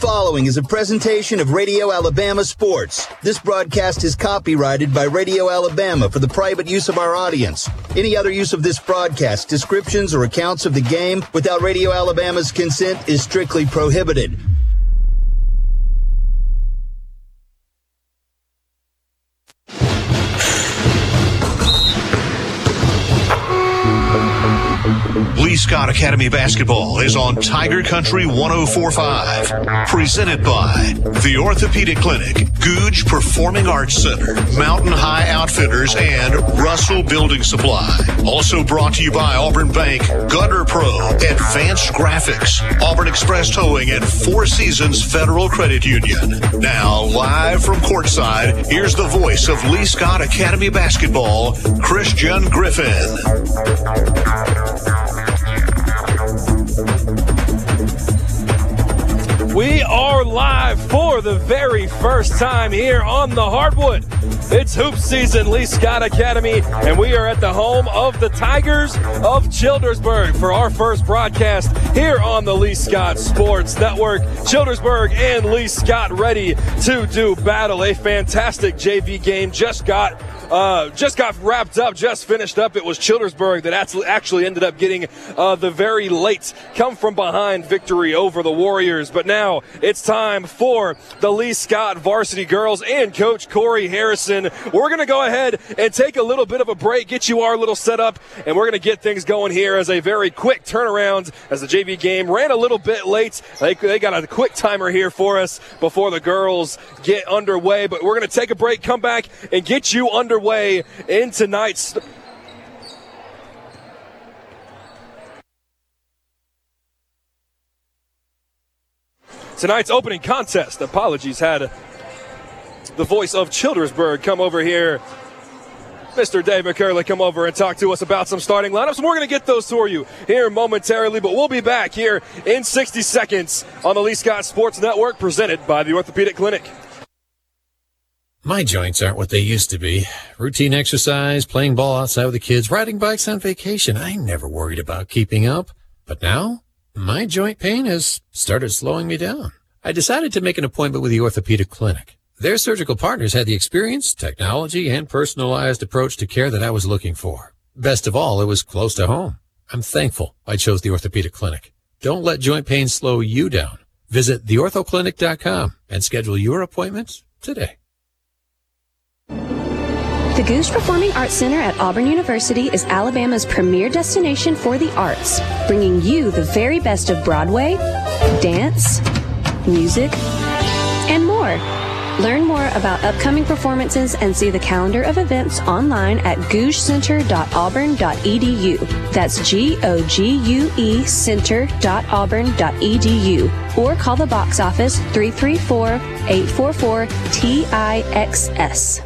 following is a presentation of Radio Alabama Sports. This broadcast is copyrighted by Radio Alabama for the private use of our audience. Any other use of this broadcast, descriptions, or accounts of the game without Radio Alabama's consent is strictly prohibited. Lee Scott Academy Basketball is on Tiger Country 104.5. Presented by the Orthopedic Clinic, Googe Performing Arts Center, Mountain High Outfitters, and Russell Building Supply. Also brought to you by Auburn Bank, Gutter Pro, Advanced Graphics, Auburn Express Towing, and Four Seasons Federal Credit Union. Now, live from courtside, here's the voice of Lee Scott Academy Basketball, Christian Griffin. We are live for the very first time here on the hardwood. It's hoop season, Lee Scott Academy, and we are at the home of the Tigers of Childersburg for our first broadcast here on the Lee Scott Sports Network. Childersburg and Lee Scott ready to do battle. A fantastic JV game just got wrapped up, just finished up. It was Childersburg that actually ended up getting the very late come-from-behind victory over the Warriors. But now it's time for the Lee Scott varsity girls and Coach Corey Harrison. We're going to go ahead and take a little bit of a break, get you our little setup, and we're going to get things going here as a very quick turnaround as the JV game ran a little bit late. They got a quick timer here for us before the girls get underway. But we're going to take a break, come back, and get you underway in tonight's opening contest. Apologies, had the voice of Childersburg come over here, Mr. Dave McCurley, come over and talk to us about some starting lineups. And we're going to get those for you here momentarily, but we'll be back here in 60 seconds on the Lee Scott Sports Network, presented by the Orthopedic Clinic. My joints aren't what they used to be. Routine exercise, playing ball outside with the kids, riding bikes on vacation. I never worried about keeping up. But now, my joint pain has started slowing me down. I decided to make an appointment with the Orthopedic Clinic. Their surgical partners had the experience, technology, and personalized approach to care that I was looking for. Best of all, it was close to home. I'm thankful I chose the Orthopedic Clinic. Don't let joint pain slow you down. Visit theorthoclinic.com and schedule your appointment today. The Googe Performing Arts Center at Auburn University is Alabama's premier destination for the arts, bringing you the very best of Broadway, dance, music, and more. Learn more about upcoming performances and see the calendar of events online at gougecenter.auburn.edu. That's GOGUE center.auburn.edu. Or call the box office 334-844-TIXS.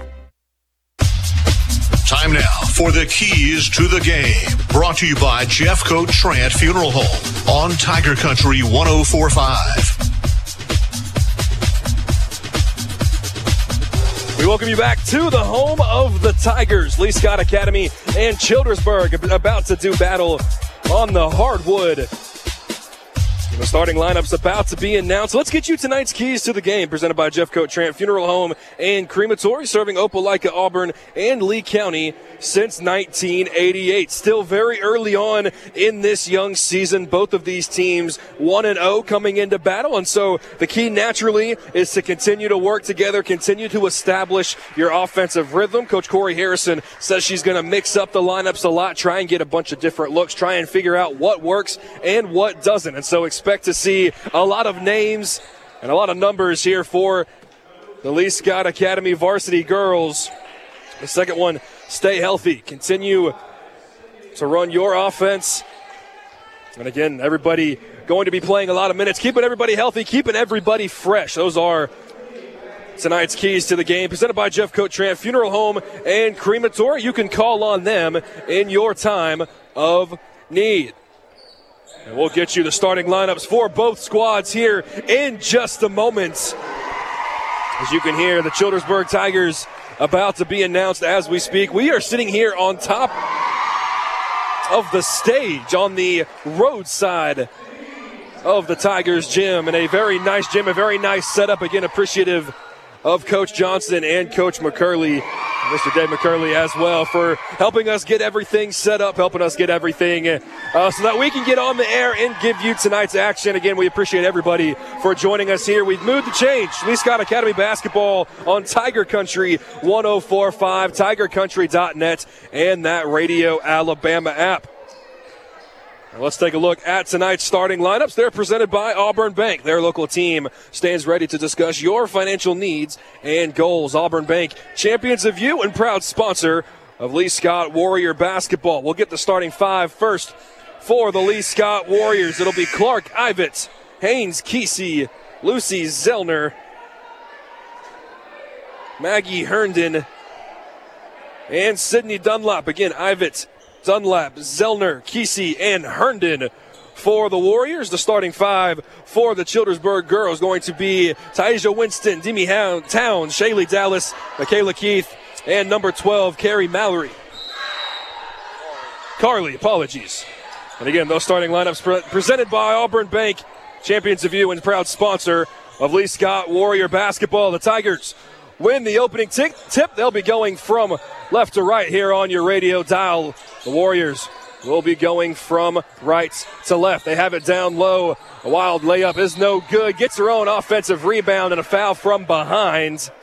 Time now for the keys to the game. Brought to you by Jeffcoat Trant Funeral Home on Tiger Country 104.5. We welcome you back to the home of the Tigers. Lee Scott Academy and Childersburg about to do battle on the hardwood. The starting lineup's about to be announced. Let's get you tonight's keys to the game, presented by Jeffcoat Trant Funeral Home and Crematory, serving Opelika, Auburn, and Lee County since 1988. Still very early on in this young season. Both of these teams 1-0 coming into battle, and so the key naturally is to continue to work together, continue to establish your offensive rhythm. Coach Corey Harrison says she's going to mix up the lineups a lot, try and get a bunch of different looks, try and figure out what works and what doesn't, and so expect to see a lot of names and a lot of numbers here for the Lee Scott Academy varsity girls. The second one, stay healthy. Continue to run your offense. And again, everybody going to be playing a lot of minutes, keeping everybody healthy, keeping everybody fresh. Those are tonight's keys to the game, presented by Jeffcoat Trant Funeral Home and Crematory. You can call on them in your time of need. And we'll get you the starting lineups for both squads here in just a moment. As you can hear, the Childersburg Tigers about to be announced as we speak. We are sitting here on top of the stage on the roadside of the Tigers gym, and a very nice gym, a very nice setup. Again, appreciative of Coach Johnson and Coach McCurley, Mr. Dave McCurley as well, for helping us get everything set up, helping us get everything so that we can get on the air and give you tonight's action. Again, we appreciate everybody for joining us here. We've moved the change. Lee Scott Academy basketball on Tiger Country 104.5, tigercountry.net, and that Radio Alabama app. Now let's take a look at tonight's starting lineups. They're presented by Auburn Bank. Their local team stands ready to discuss your financial needs and goals. Auburn Bank, champions of you and proud sponsor of Lee Scott Warrior basketball. We'll get the starting five first for the Lee Scott Warriors. It'll be Clark Ivett, Haynes Kesey, Lucy Zellner, Maggie Herndon, and Sydney Dunlap. Again, Ivett, Dunlap, Zellner, Kesey, and Herndon for the Warriors. The starting five for the Childersburg girls going to be Taisha Winston, Demi Towns, Shaylee Dallas, Michaela Keith, and number 12, Carrie Mallory. Carly, apologies. And again, those starting lineups presented by Auburn Bank, champions of you and proud sponsor of Lee Scott Warrior basketball. The Tigers win the opening tip. They'll be going from left to right here on your radio dial. The Warriors will be going from right to left. They have it down low. A wild layup is no good. Gets her own offensive rebound and a foul from behind.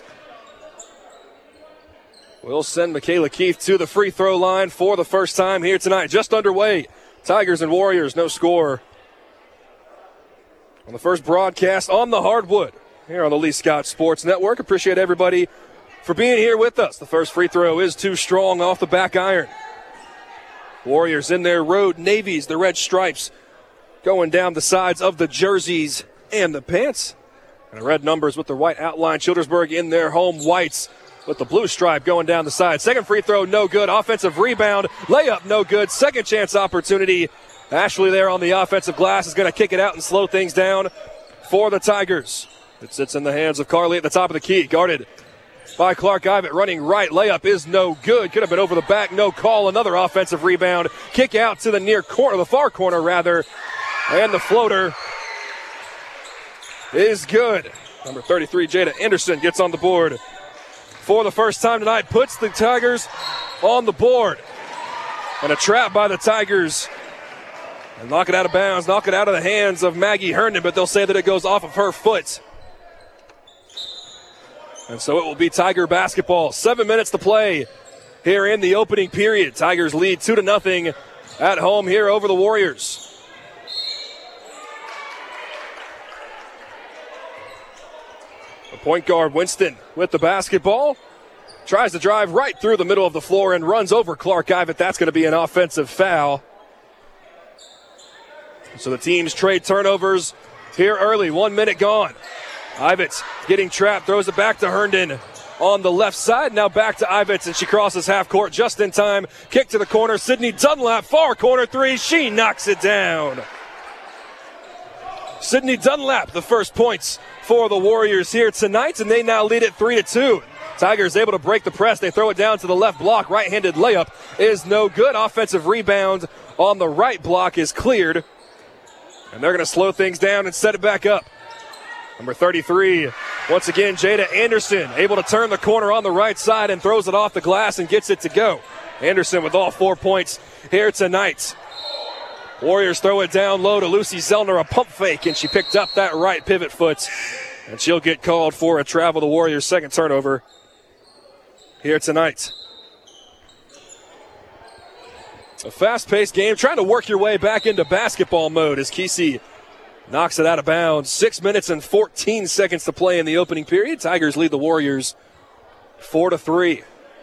We'll send Michaela Keith to the free throw line for the first time here tonight. Just underway. Tigers and Warriors, no score. On the first broadcast on the hardwood here on the Lee Scott Sports Network. Appreciate everybody for being here with us. The first free throw is too strong off the back iron. Warriors in their road navies, the red stripes going down the sides of the jerseys and the pants. And the red numbers with the white outline. Childersburg in their home whites with the blue stripe going down the side. Second free throw, no good. Offensive rebound, layup, no good. Second chance opportunity. Ashley there on the offensive glass is going to kick it out and slow things down for the Tigers. It sits in the hands of Carly at the top of the key, guarded by Clark Ivett, running right. Layup is no good. Could have been over the back. No call. Another offensive rebound. Kick out to the near corner, the far corner rather. And the floater is good. Number 33, Jada Anderson, gets on the board for the first time tonight. Puts the Tigers on the board. And a trap by the Tigers. And knock it out of bounds. Knock it out of the hands of Maggie Herndon, but they'll say that it goes off of her foot. And so it will be Tiger basketball. 7 minutes to play here in the opening period. Tigers lead 2-0 at home here over the Warriors. The point guard, Winston, with the basketball. Tries to drive right through the middle of the floor and runs over Clark Ivett. That's going to be an offensive foul. So the teams trade turnovers here early. 1 minute gone. Ivett getting trapped, throws it back to Herndon on the left side. Now back to Ivett, and she crosses half court just in time. Kick to the corner. Sydney Dunlap, far corner three. She knocks it down. Sydney Dunlap, the first points for the Warriors here tonight, and they now lead it 3-2. Tigers able to break the press. They throw it down to the left block. Right-handed layup is no good. Offensive rebound on the right block is cleared. And they're going to slow things down and set it back up. Number 33, once again, Jada Anderson, able to turn the corner on the right side and throws it off the glass and gets it to go. Anderson with all 4 points here tonight. Warriors throw it down low to Lucy Zellner, a pump fake, and she picked up that right pivot foot. And she'll get called for a travel. The Warriors' second turnover here tonight. A fast-paced game, trying to work your way back into basketball mode as Kesey knocks it out of bounds. 6 minutes and 14 seconds to play in the opening period. Tigers lead the Warriors 4-3.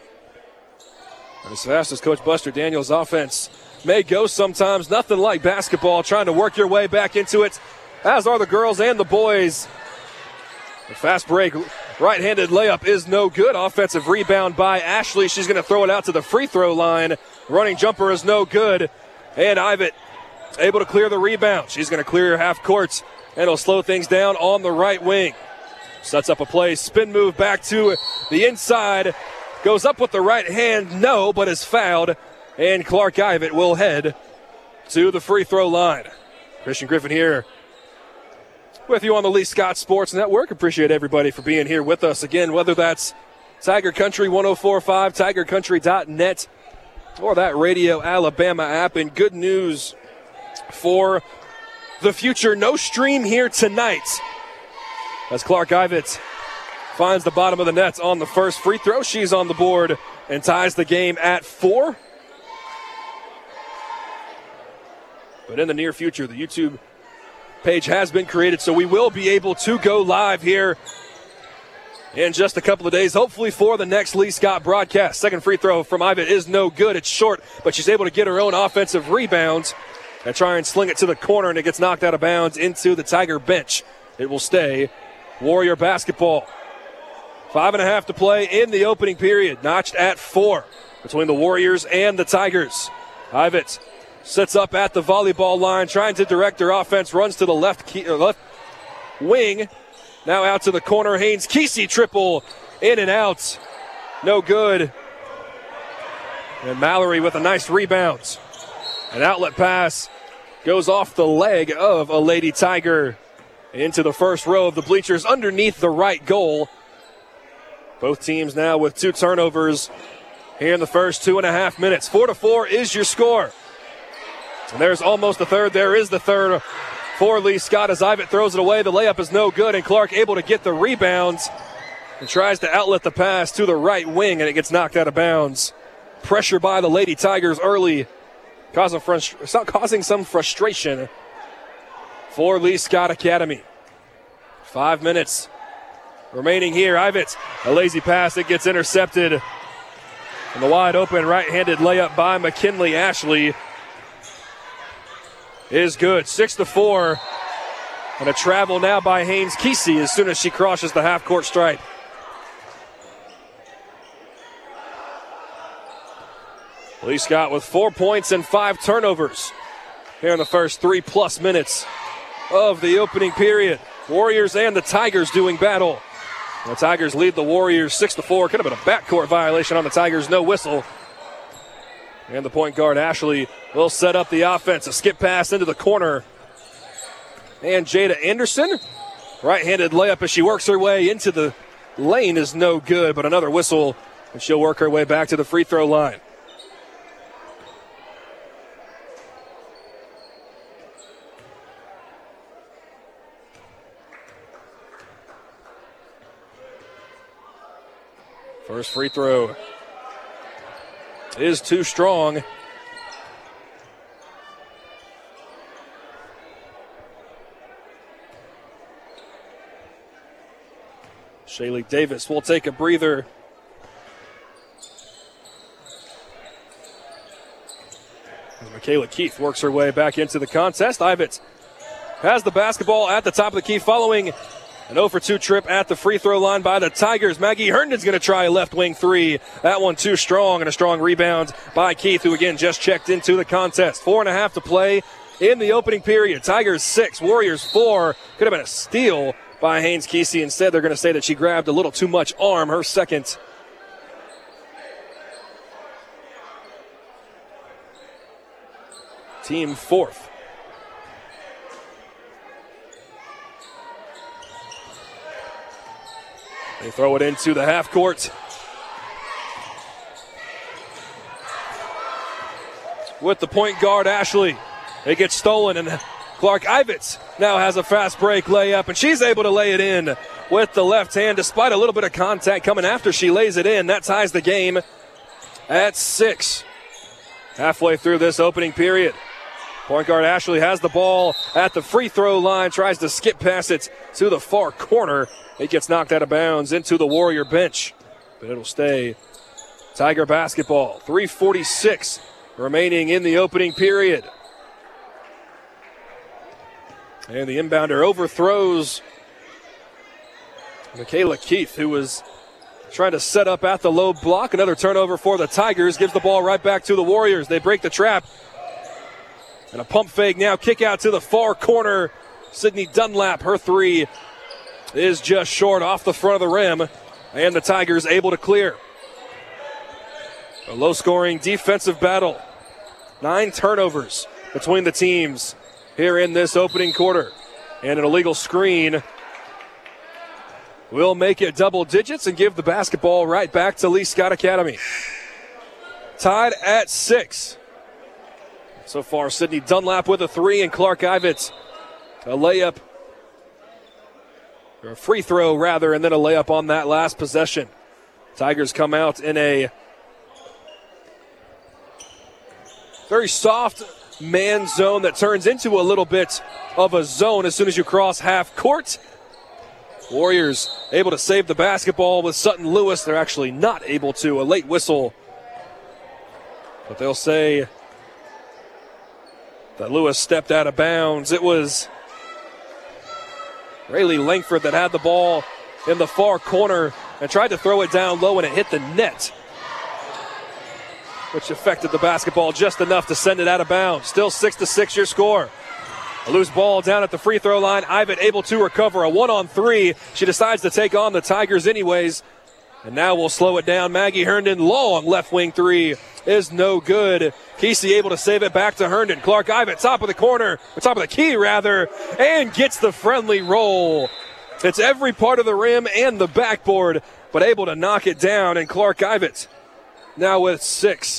As fast as Coach Buster Daniels' offense may go sometimes, nothing like basketball, trying to work your way back into it, as are the girls and the boys. The fast break, right-handed layup is no good. Offensive rebound by Ashley. She's going to throw it out to the free throw line. Running jumper is no good. And Ivett able to clear the rebound. She's going to clear half court, and it'll slow things down on the right wing. Sets up a play, spin move back to the inside. Goes up with the right hand, no, but is fouled. And Clark Ivett will head to the free throw line. Christian Griffin here With you on the Lee Scott Sports Network. Appreciate everybody for being here with us again, whether that's Tiger Country 104.5, tigercountry.net, or that Radio Alabama app. And good news for the future. No stream here tonight as Clark Ivett finds the bottom of the net on the first free throw. She's on the board and ties the game at 4. But in the near future, the YouTube page has been created, so we will be able to go live here in just a couple of days, hopefully for the next Lee Scott broadcast. Second free throw from Ivett is no good. It's short, but she's able to get her own offensive rebound and try and sling it to the corner, and it gets knocked out of bounds into the Tiger bench. It will stay Warrior basketball. 5.5 to play in the opening period, notched at 4 between the Warriors and the Tigers. Ivett sits up at the volleyball line, trying to direct her offense, runs to the left wing. Now out to the corner. Haynes Kesey triple in and out. No good. And Mallory with a nice rebound. An outlet pass goes off the leg of a Lady Tiger into the first row of the bleachers underneath the right goal. Both teams now with 2 turnovers here in the first 2.5 minutes. 4-4 is your score. And there's almost the third. There is the third for Lee Scott as Ivett throws it away. The layup is no good, and Clark able to get the rebounds and tries to outlet the pass to the right wing, and it gets knocked out of bounds. Pressure by the Lady Tigers early, causing some frustration for Lee Scott Academy. 5 minutes remaining here. Ivett, a lazy pass. It gets intercepted. And the wide open right-handed layup by McKinley Ashley is good. 6-4. And a travel now by Haynes Kesey as soon as she crosses the half-court stripe. Lee Scott with 4 points and 5 turnovers here in the first 3+ minutes of the opening period. Warriors and the Tigers doing battle. And the Tigers lead the Warriors 6-4. Could have been a backcourt violation on the Tigers. No whistle. And the point guard, Ashley, will set up the offense. A skip pass into the corner. And Jada Anderson, right-handed layup as she works her way into the lane is no good, but another whistle, and she'll work her way back to the free throw line. First free throw is too strong. Shaylee Davis will take a breather. As Michaela Keith works her way back into the contest. Ivett has the basketball at the top of the key following an 0-for-2 trip at the free throw line by the Tigers. Maggie Herndon's going to try a left wing three. That one too strong, and a strong rebound by Keith, who again just checked into the contest. 4.5 to play in the opening period. Tigers 6, Warriors 4. Could have been a steal by Haynes Kesey. Instead, they're going to say that she grabbed a little too much arm. Her second. Team fourth. They throw it into the half court. With the point guard, Ashley. It gets stolen, and Clark Ivett now has a fast break layup, and she's able to lay it in with the left hand despite a little bit of contact coming after she lays it in. That ties the game at 6. Halfway through this opening period. Point guard Ashley has the ball at the free throw line, tries to skip past it to the far corner. It gets knocked out of bounds into the Warrior bench, but it'll stay Tiger basketball. 3:46 remaining in the opening period. And the inbounder overthrows Michaela Keith, who was trying to set up at the low block. Another turnover for the Tigers. Gives the ball right back to the Warriors. They break the trap. And a pump fake now. Kick out to the far corner. Sydney Dunlap, her three is just short off the front of the rim. And the Tigers able to clear. A low-scoring defensive battle. 9 turnovers between the teams here in this opening quarter. And an illegal screen will make it double digits and give the basketball right back to Lee Scott Academy. Tied at 6. So far, Sydney Dunlap with a 3 and Clark Ivett a layup, or a free throw rather, and then a layup on that last possession. Tigers come out in a very soft man zone that turns into a little bit of a zone as soon as you cross half court. Warriors able to save the basketball with Sutton Lewis. They're actually not able to. A late whistle, but they'll say that Lewis stepped out of bounds. It was Rayleigh Langford that had the ball in the far corner and tried to throw it down low, and it hit the net, which affected the basketball just enough to send it out of bounds. Still 6-6 your score. A loose ball down at the free throw line. Ivett able to recover a 1-on-3. She decides to take on the Tigers anyways. And now we'll slow it down. Maggie Herndon, long left wing three is no good. Kesey able to save it back to Herndon. Clark Ivett, top of the corner, or top of the key rather, and gets the friendly roll. It's every part of the rim and the backboard, but able to knock it down. And Clark Ivett now with 6.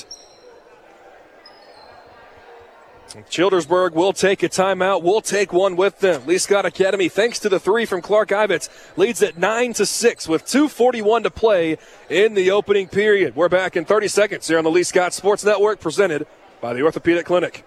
Childersburg will take a timeout. We'll take one with them. Lee Scott Academy, thanks to the 3 from Clark Ivett, leads at 9-6 with 2:41 to play in the opening period. We're back in 30 seconds here on the Lee Scott Sports Network, presented by the Orthopedic Clinic.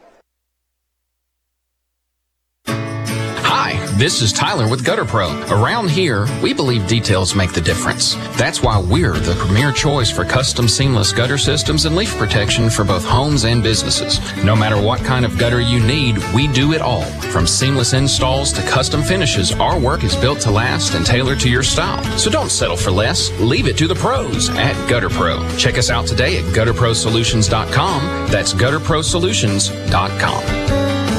Hi, this is Tyler with Gutter Pro. Around here, we believe details make the difference. That's why we're the premier choice for custom seamless gutter systems and leaf protection for both homes and businesses. No matter what kind of gutter you need, we do it all. From seamless installs to custom finishes, our work is built to last and tailored to your style. So don't settle for less. Leave it to the pros at Gutter Pro. Check us out today at gutterprosolutions.com. That's gutterprosolutions.com.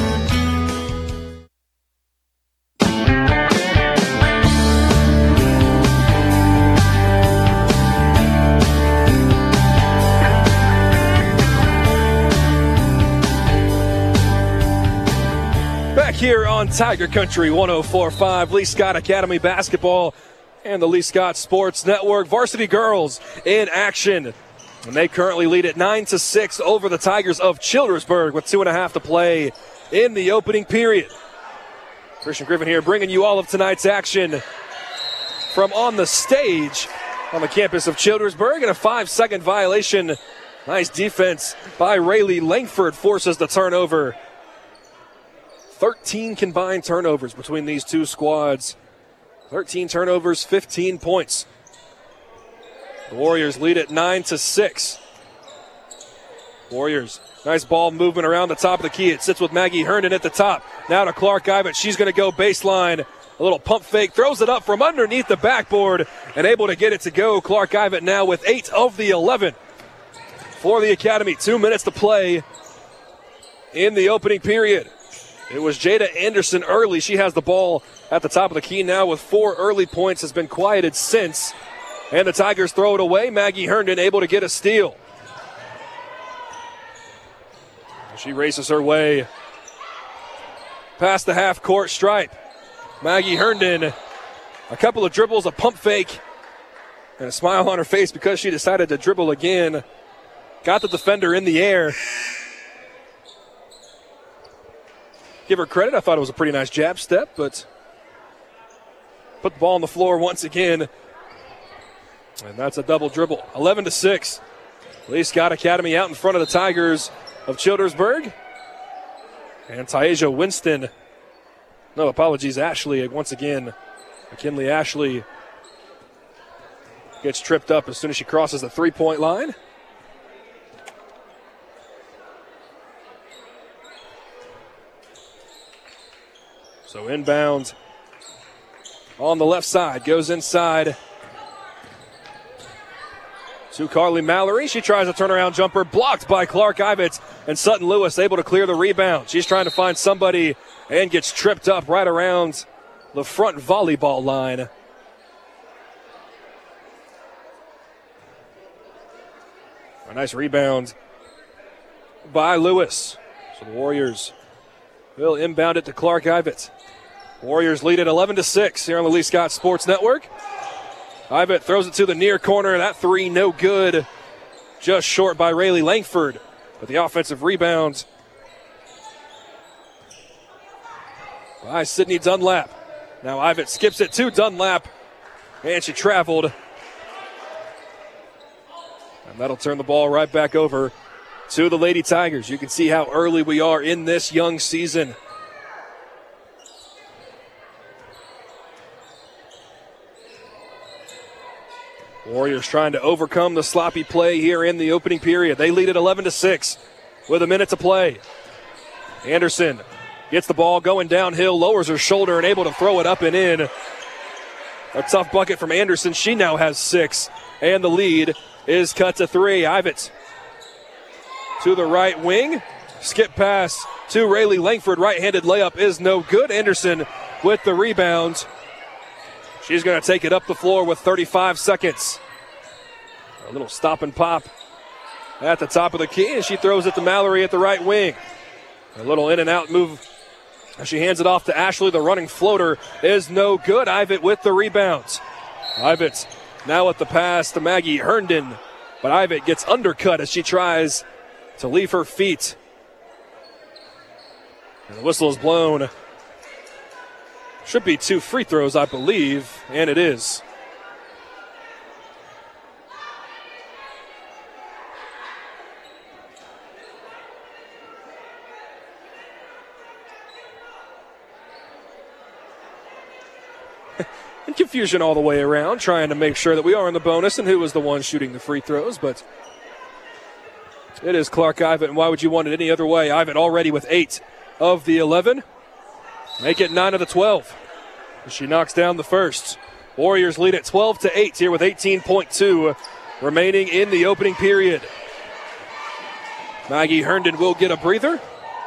Here on Tiger Country 104.5, Lee Scott Academy basketball and the Lee Scott Sports Network. Varsity girls in action, and they currently lead at 9-6 over the Tigers of Childersburg with 2.5 to play in the opening period. Christian Griffin here bringing you all of tonight's action from on the stage on the campus of Childersburg, and a 5-second violation. Nice defense by Rayleigh Langford forces the turnover. 13 combined turnovers between these two squads. 13 turnovers, 15 points. The Warriors lead at 9-6. Warriors, nice ball movement around the top of the key. It sits with Maggie Herndon at the top. Now to Clark Ivett. She's going to go baseline. A little pump fake, throws it up from underneath the backboard and able to get it to go. Clark Ivett now with 8 of the 11 for the Academy. 2 minutes to play in the opening period. It was Jada Anderson early. She has the ball at the top of the key now with 4 early points, has been quieted since. And the Tigers throw it away. Maggie Herndon able to get a steal. She races her way past the half-court stripe. Maggie Herndon, a couple of dribbles, a pump fake, and a smile on her face because she decided to dribble again. Got the defender in the air. Give her credit. I thought it was a pretty nice jab step, but put the ball on the floor once again. And that's a double dribble. 11-6. Lee Scott Academy out in front of the Tigers of Childersburg. And Taisha Winston. No, apologies, Ashley once again. McKinley Ashley gets tripped up as soon as she crosses the three-point line. So inbound on the left side, goes inside to Carly Mallory. She tries a turnaround jumper, blocked by Clark Ivett, and Sutton Lewis able to clear the rebound. She's trying to find somebody and gets tripped up right around the front volleyball line. A nice rebound by Lewis. So the Warriors will inbound it to Clark Ivett. Warriors lead at 11-6 here on the Lee Scott Sports Network. Ivet throws it to the near corner. That three no good. Just short by Rayleigh Langford. But the offensive rebound by Sydney Dunlap. Now Ivet skips it to Dunlap. And she traveled. And that'll turn the ball right back over to the Lady Tigers. You can see how early we are in this young season. Warriors trying to overcome the sloppy play here in the opening period. They lead at 11-6 with a minute to play. Anderson gets the ball going downhill, lowers her shoulder and able to throw it up and in. A tough bucket from Anderson. She now has 6, and the lead is cut to 3. Ivet to the right wing. Skip pass to Rayleigh Langford. Right-handed layup is no good. Anderson with the rebound. She's going to take it up the floor with 35 seconds. A little stop and pop at the top of the key, and she throws it to Mallory at the right wing. A little in and out move. She hands it off to Ashley. The running floater is no good. Ivet with the rebound. Ivet now with the pass to Maggie Herndon, but Ivet gets undercut as she tries to leave her feet. And the whistle is blown. Should be 2 free throws, I believe, and it is. And confusion all the way around, trying to make sure that we are in the bonus and who was the one shooting the free throws, but it is Clark Ivet, and why would you want it any other way? Ivet already with 8 of the 11. Make it 9 of the 12. She knocks down the first. Warriors lead at 12-8 here with 18.2 remaining in the opening period. Maggie Herndon will get a breather.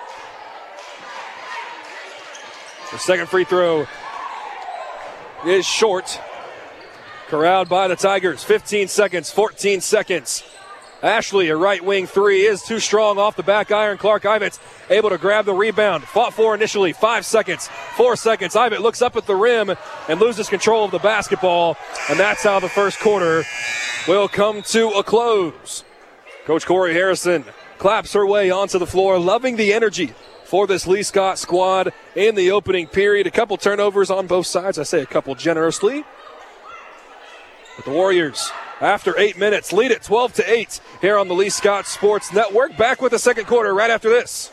The second free throw is short. Corralled by the Tigers. 15 seconds, 14 seconds. Ashley, a right wing three, is too strong off the back iron. Clark Ivet able to grab the rebound. Fought for initially. 5 seconds, 4 seconds. Ivet looks up at the rim and loses control of the basketball. And that's how the first quarter will come to a close. Coach Corey Harrison claps her way onto the floor, loving the energy for this Lee Scott squad in the opening period. A couple turnovers on both sides. I say a couple generously. But the Warriors, after 8 minutes, lead it 12-8 here on the Lee Scott Sports Network. Back with the second quarter right after this.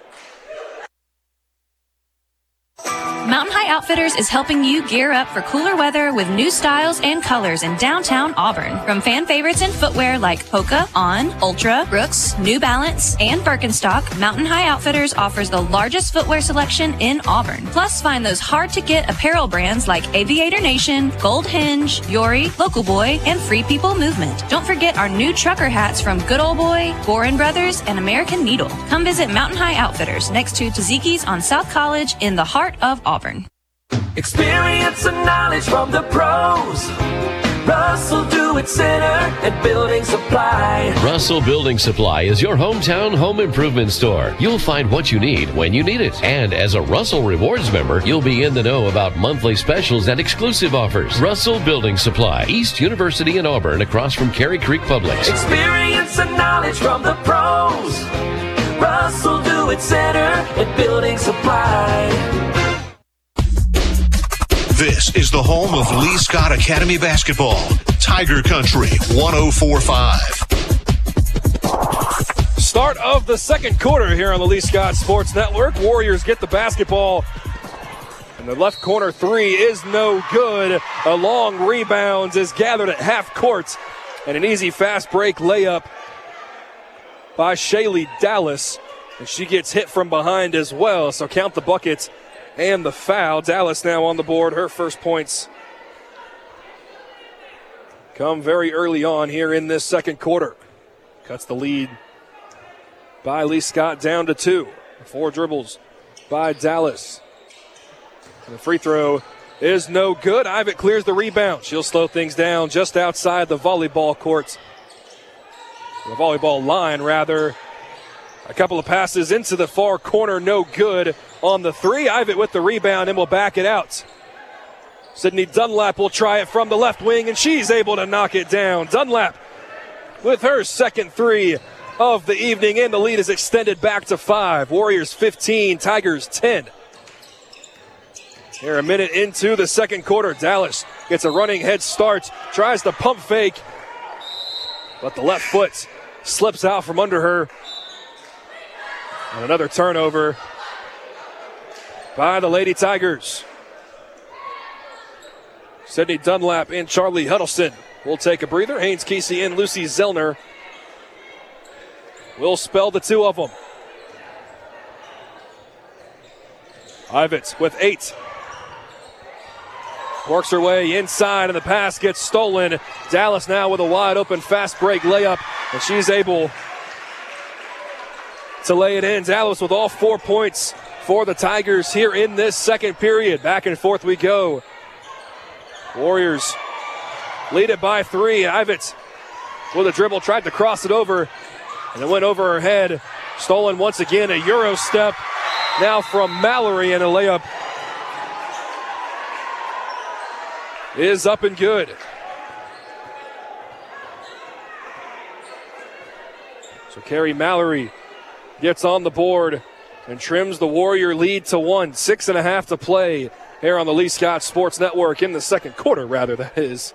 Mountain High Outfitters is helping you gear up for cooler weather with new styles and colors in downtown Auburn. From fan favorites in footwear like Hoka, On, Ultra, Brooks, New Balance, and Birkenstock, Mountain High Outfitters offers the largest footwear selection in Auburn. Plus, find those hard-to-get apparel brands like Aviator Nation, Gold Hinge, Yori, Local Boy, and Free People Movement. Don't forget our new trucker hats from Good Old Boy, Gorin Brothers, and American Needle. Come visit Mountain High Outfitters next to Taziki's on South College in the heart of Auburn. Experience and knowledge from the pros. Russell Do-It Center at Building Supply. Russell Building Supply is your hometown home improvement store. You'll find what you need when you need it. And as a Russell Rewards member, you'll be in the know about monthly specials and exclusive offers. Russell Building Supply, East University in Auburn, across from Cary Creek Publix. Experience and knowledge from the pros. Russell Do-It Center at Building Supply. This is the home of Lee Scott Academy basketball. Tiger Country 104.5. Start of the second quarter here on the Lee Scott Sports Network. Warriors get the basketball. And the left corner three is no good. A long rebound is gathered at half court. And an easy fast break layup by Shaylee Dallas. And she gets hit from behind as well. So count the buckets and the foul. Dallas now on the board. Her first points come very early on here in this second quarter. Cuts the lead by Lee Scott down to 2. 4 dribbles by Dallas. And the free throw is no good. Ivet clears the rebound. She'll slow things down just outside the volleyball court. The volleyball line, rather. A couple of passes into the far corner, no good on the three. Ivitt with the rebound and will back it out. Sydney Dunlap will try it from the left wing, and she's able to knock it down. Dunlap with her second three of the evening, and the lead is extended back to 5. Warriors 15, Tigers 10. Here a minute into the second quarter. Dallas gets a running head start, tries to pump fake, but the left foot slips out from under her. And another turnover by the Lady Tigers. Sydney Dunlap and Charlie Huddleston will take a breather. Haynes Kesey and Lucy Zellner will spell the two of them. Ivitt with 8. Works her way inside, and the pass gets stolen. Dallas now with a wide open fast break layup, and she's able to lay it in. Dallas with all 4 points for the Tigers here in this second period. Back and forth we go. Warriors lead it by 3. Ivitt with a dribble, tried to cross it over, and it went over her head. Stolen once again, a Euro step now from Mallory, and a layup is up and good. So Carrie Mallory gets on the board and trims the Warrior lead to 1. 6.5 to play here on the Lee Scott Sports Network in the second quarter, that is.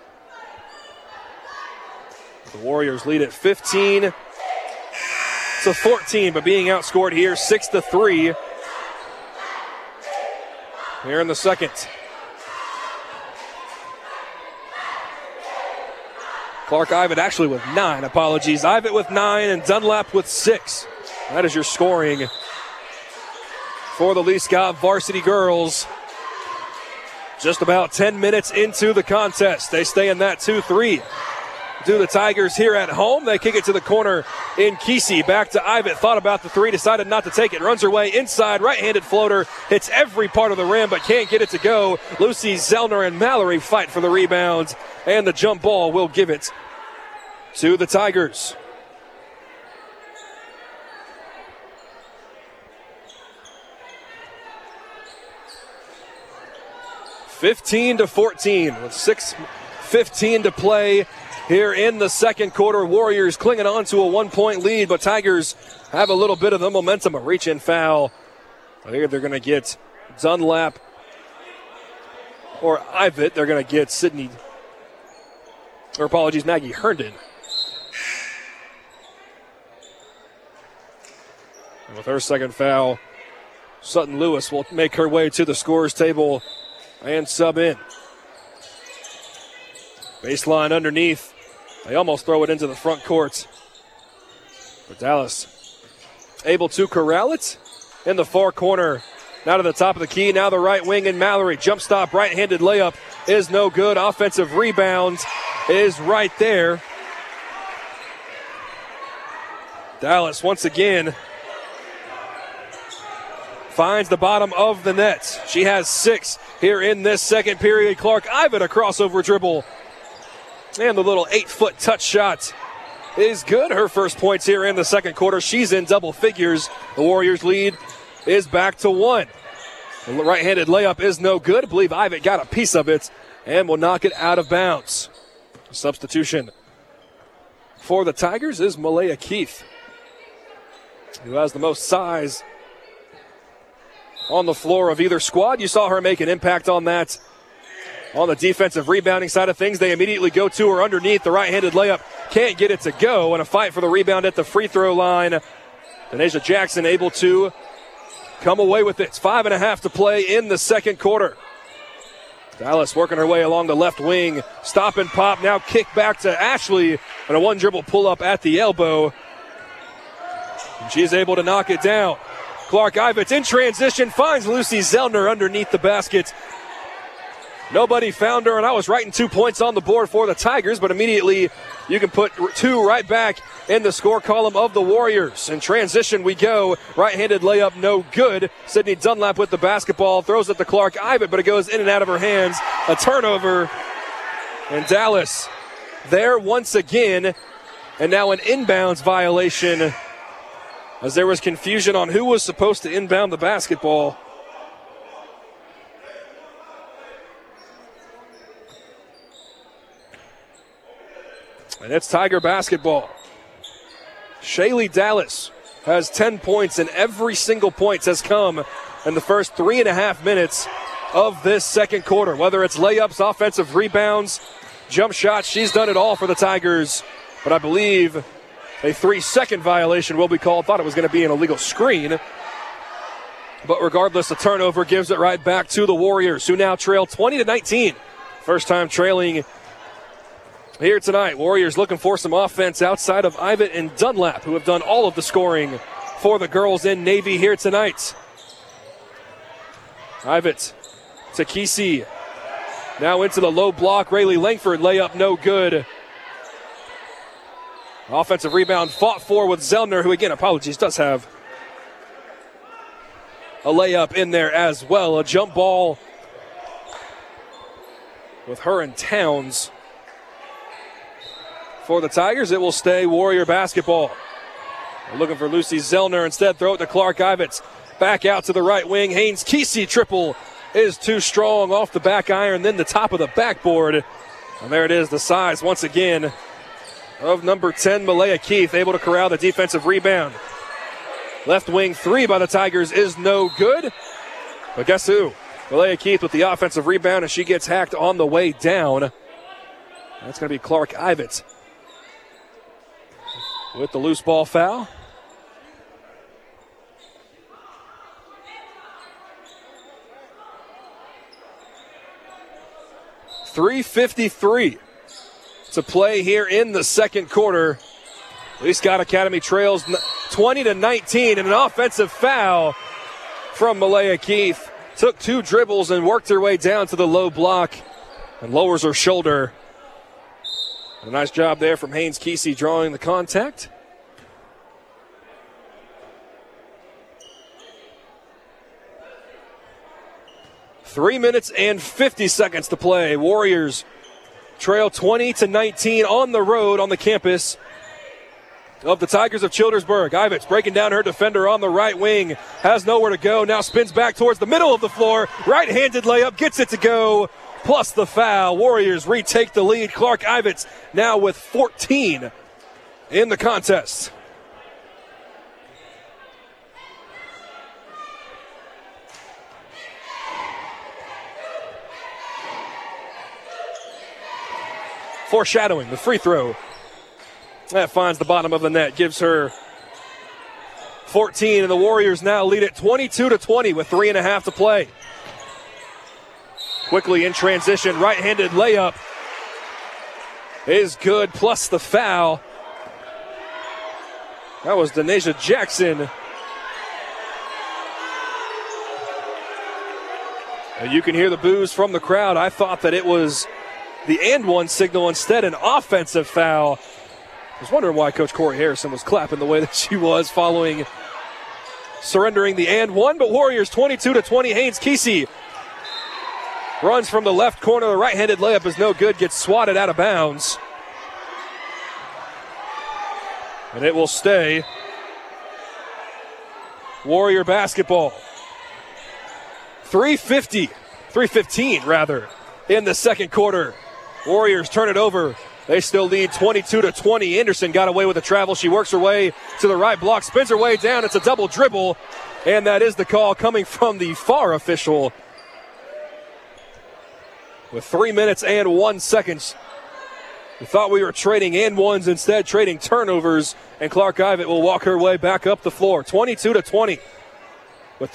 The Warriors lead at 15 to 14, but being outscored here 6-3 here in the second. Clark Ivitt actually with 9. Apologies. Ivitt with 9 and Dunlap with 6. That is your scoring for the Lee Scott varsity girls. Just about 10 minutes into the contest. They stay in that 2-3. Do the Tigers here at home. They kick it to the corner in Kesey. Back to Ivitt. Thought about the 3. Decided not to take it. Runs her way inside. Right-handed floater. Hits every part of the rim but can't get it to go. Lucy Zellner and Mallory fight for the rebound. And the jump ball will give it to the Tigers. (15-14) with 6:15 to play here in the second quarter. Warriors clinging on to a 1-point lead, but Tigers have a little bit of the momentum. A reach-in foul. Here they're going to get Dunlap or Ivitt. They're going to get Maggie Herndon. And with her second foul, Sutton Lewis will make her way to the scorer's table and sub in. Baseline underneath. They almost throw it into the front court. But Dallas able to corral it in the far corner. Now to the top of the key. Now the right wing, and Mallory. Jump stop, right-handed layup is no good. Offensive rebound is right there. Dallas once again finds the bottom of the net. She has 6 here in this second period. Clark Ivitt, a crossover dribble. And the little 8-foot touch shot is good. Her first points here in the second quarter. She's in double figures. The Warriors lead is back to 1. The right-handed layup is no good. I believe Ivitt got a piece of it and will knock it out of bounds. Substitution for the Tigers is Malaya Keith, who has the most size on the floor of either squad. You saw her make an impact on that. On the defensive rebounding side of things, they immediately go to her underneath. The right-handed layup can't get it to go, and a fight for the rebound at the free throw line. Denasia Jackson able to come away with it. It's 5.5 to play in the second quarter. Dallas working her way along the left wing. Stop and pop. Now kick back to Ashley, and a one-dribble pull-up at the elbow. And she's able to knock it down. Clark Ivitt in transition finds Lucy Zellner underneath the basket. Nobody found her, and I was writing 2 points on the board for the Tigers, but immediately you can put 2 right back in the score column of the Warriors. In transition we go. Right-handed layup, no good. Sydney Dunlap with the basketball, throws it to Clark Ivitt, but it goes in and out of her hands. A turnover, and Dallas there once again, and now an inbounds violation as there was confusion on who was supposed to inbound the basketball. And it's Tiger basketball. Shaylee Dallas has 10 points, and every single point has come in the first 3.5 minutes of this second quarter. Whether it's layups, offensive rebounds, jump shots, she's done it all for the Tigers. But I believe a 3-second violation will be called. Thought it was going to be an illegal screen. But regardless, the turnover gives it right back to the Warriors, who now trail 20-19. First time trailing here tonight. Warriors looking for some offense outside of Ivitt and Dunlap, who have done all of the scoring for the girls in Navy here tonight. Ivitt to Kesey. Now into the low block. Rayleigh Langford layup no good. Offensive rebound fought for with Zellner, who again, apologies, does have a layup in there as well. A jump ball with her and Towns. For the Tigers, it will stay Warrior basketball. They're looking for Lucy Zellner. Instead, throw it to Clark Ivitz. Back out to the right wing. Haynes Kesey triple is too strong off the back iron, then the top of the backboard. And there it is, the size once again of number 10, Malaya Keith, able to corral the defensive rebound. Left wing three by the Tigers is no good. But guess who? Malaya Keith with the offensive rebound, and she gets hacked on the way down. That's going to be Clark Ivitz with the loose ball foul. .353 to play here in the second quarter. Lee Scott Academy trails 20-19, and an offensive foul from Malaya Keith. Took two dribbles and worked her way down to the low block and lowers her shoulder. A nice job there from Haynes Kesey drawing the contact. Three minutes and 50 seconds to play. Warriors trail 20-19 on the road on the campus of the Tigers of Childersburg. Ivitz breaking down her defender on the right wing. Has nowhere to go. Now spins back towards the middle of the floor. Right-handed layup. Gets it to go. Plus the foul. Warriors retake the lead. Clark Ivitz now with 14 in the contest. Foreshadowing the free throw. That finds the bottom of the net. Gives her 14, and the Warriors now lead it 22-20 with 3.5 to play. Quickly in transition, right-handed layup is good, plus the foul. That was Denasia Jackson. And you can hear the boos from the crowd. I thought that it was the and one signal, instead an offensive foul. I was wondering why Coach Corey Harrison was clapping the way that she was following surrendering the and one, but Warriors 22-20. Haynes Kesey runs from the left corner. The right-handed layup is no good, gets swatted out of bounds. And it will stay Warrior basketball. 3:15 rather, in the second quarter. Warriors turn it over. They still lead 22-20. Anderson got away with a travel. She works her way to the right block, spins her way down. It's a double dribble, and that is the call coming from the FAR official. With 3 minutes and 1 second. We thought we were trading and ones, instead trading turnovers, and Clark Ivett will walk her way back up the floor. 22-20 with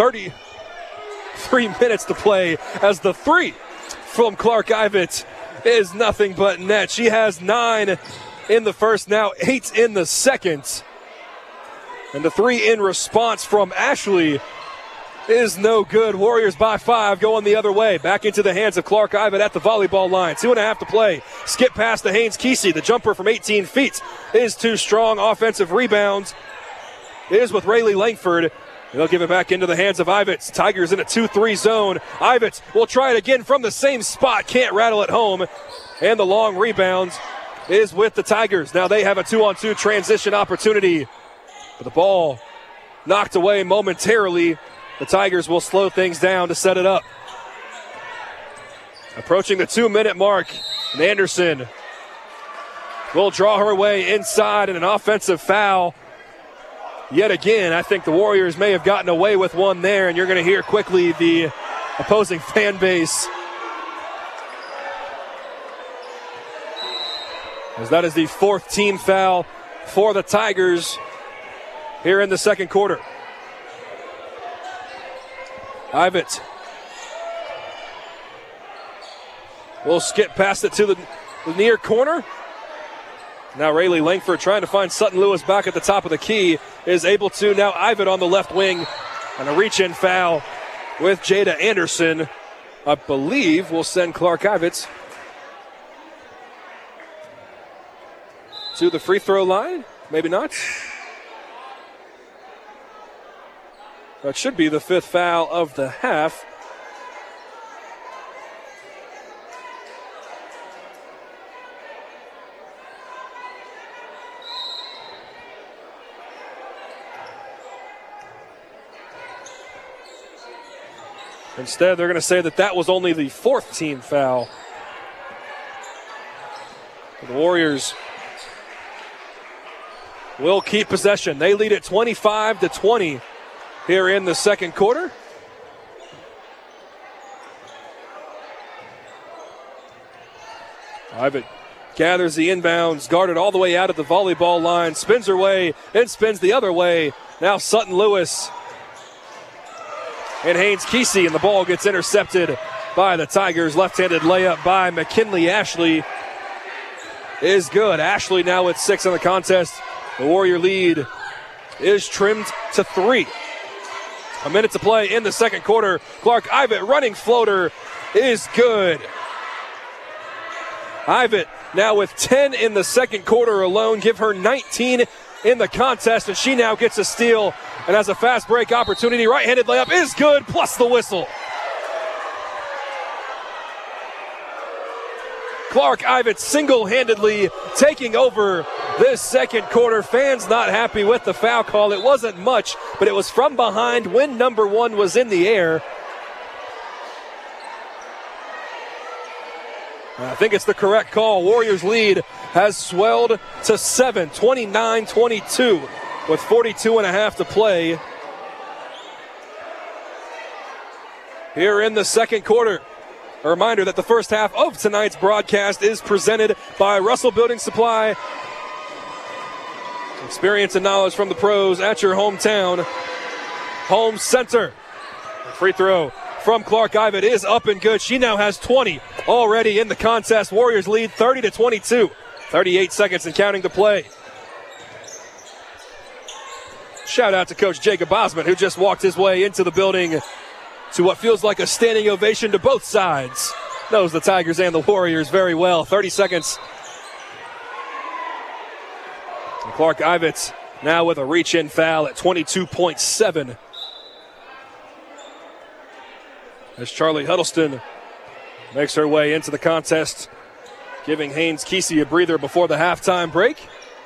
33 minutes to play, as the three from Clark Ivett is nothing but net. She has 9 in the first, now 8 in the second. And the three in response from Ashley is no good. Warriors by 5, going the other way. Back into the hands of Clark Ivett at the volleyball line. 2.5 to play. Skip past to Haynes Kesey. The jumper from 18 feet is too strong. Offensive rebound is with Rayleigh Langford. They'll give it back into the hands of Ivitz. Tigers in a 2-3 zone. Ivitz will try it again from the same spot. Can't rattle it home. And the long rebound is with the Tigers. Now they have a 2-on-2 transition opportunity. With the ball knocked away momentarily, the Tigers will slow things down to set it up. Approaching the 2-minute mark, and Anderson will draw her way inside in an offensive foul. Yet again, I think the Warriors may have gotten away with one there, and you're going to hear quickly the opposing fan base, as that is the 4th team foul for the Tigers here in the second quarter. Ivett will skip past it to the near corner. Now Rayleigh Langford trying to find Sutton Lewis back at the top of the key, is able to. Now Ivett on the left wing, and a reach-in foul with Jada Anderson, I believe, will send Clark Ivett to the free throw line. Maybe not. That should be the 5th foul of the half. Instead, they're going to say that was only the 4th team foul. The Warriors will keep possession. They lead at 25-20 here in the second quarter. Ivett gathers the inbounds, guarded all the way out of the volleyball line, spins her way, and spins the other way. Now Sutton Lewis and Haynes Kesey, and the ball gets intercepted by the Tigers. Left-handed layup by McKinley Ashley is good. Ashley now with 6 in the contest. The Warrior lead is trimmed to 3. A minute to play in the second quarter. Clark Ivett running floater is good. Ivett now with 10 in the second quarter alone. Give her 19 in the contest, and she now gets a steal and has a fast break opportunity. Right-handed layup is good, plus the whistle. Clark Ivett single-handedly taking over this second quarter. Fans not happy with the foul call. It wasn't much, but it was from behind when number 1 was in the air. I think it's the correct call. Warriors lead has swelled to 7, 29-22 with 42.5 to play here in the second quarter. A reminder that the first half of tonight's broadcast is presented by Russell Building Supply. Experience and knowledge from the pros at your hometown home center. Free throw from Clark Ivett is up and good. She now has 20 already in the contest. Warriors lead 30-22. 38 seconds and counting to play. Shout out to Coach Jacob Osmond, who just walked his way into the building to what feels like a standing ovation to both sides. Knows the Tigers and the Warriors very well. 30 seconds. And Clark Ivett now with a reach-in foul at 22.7. As Charlie Huddleston makes her way into the contest, giving Haynes Kesey a breather before the halftime break.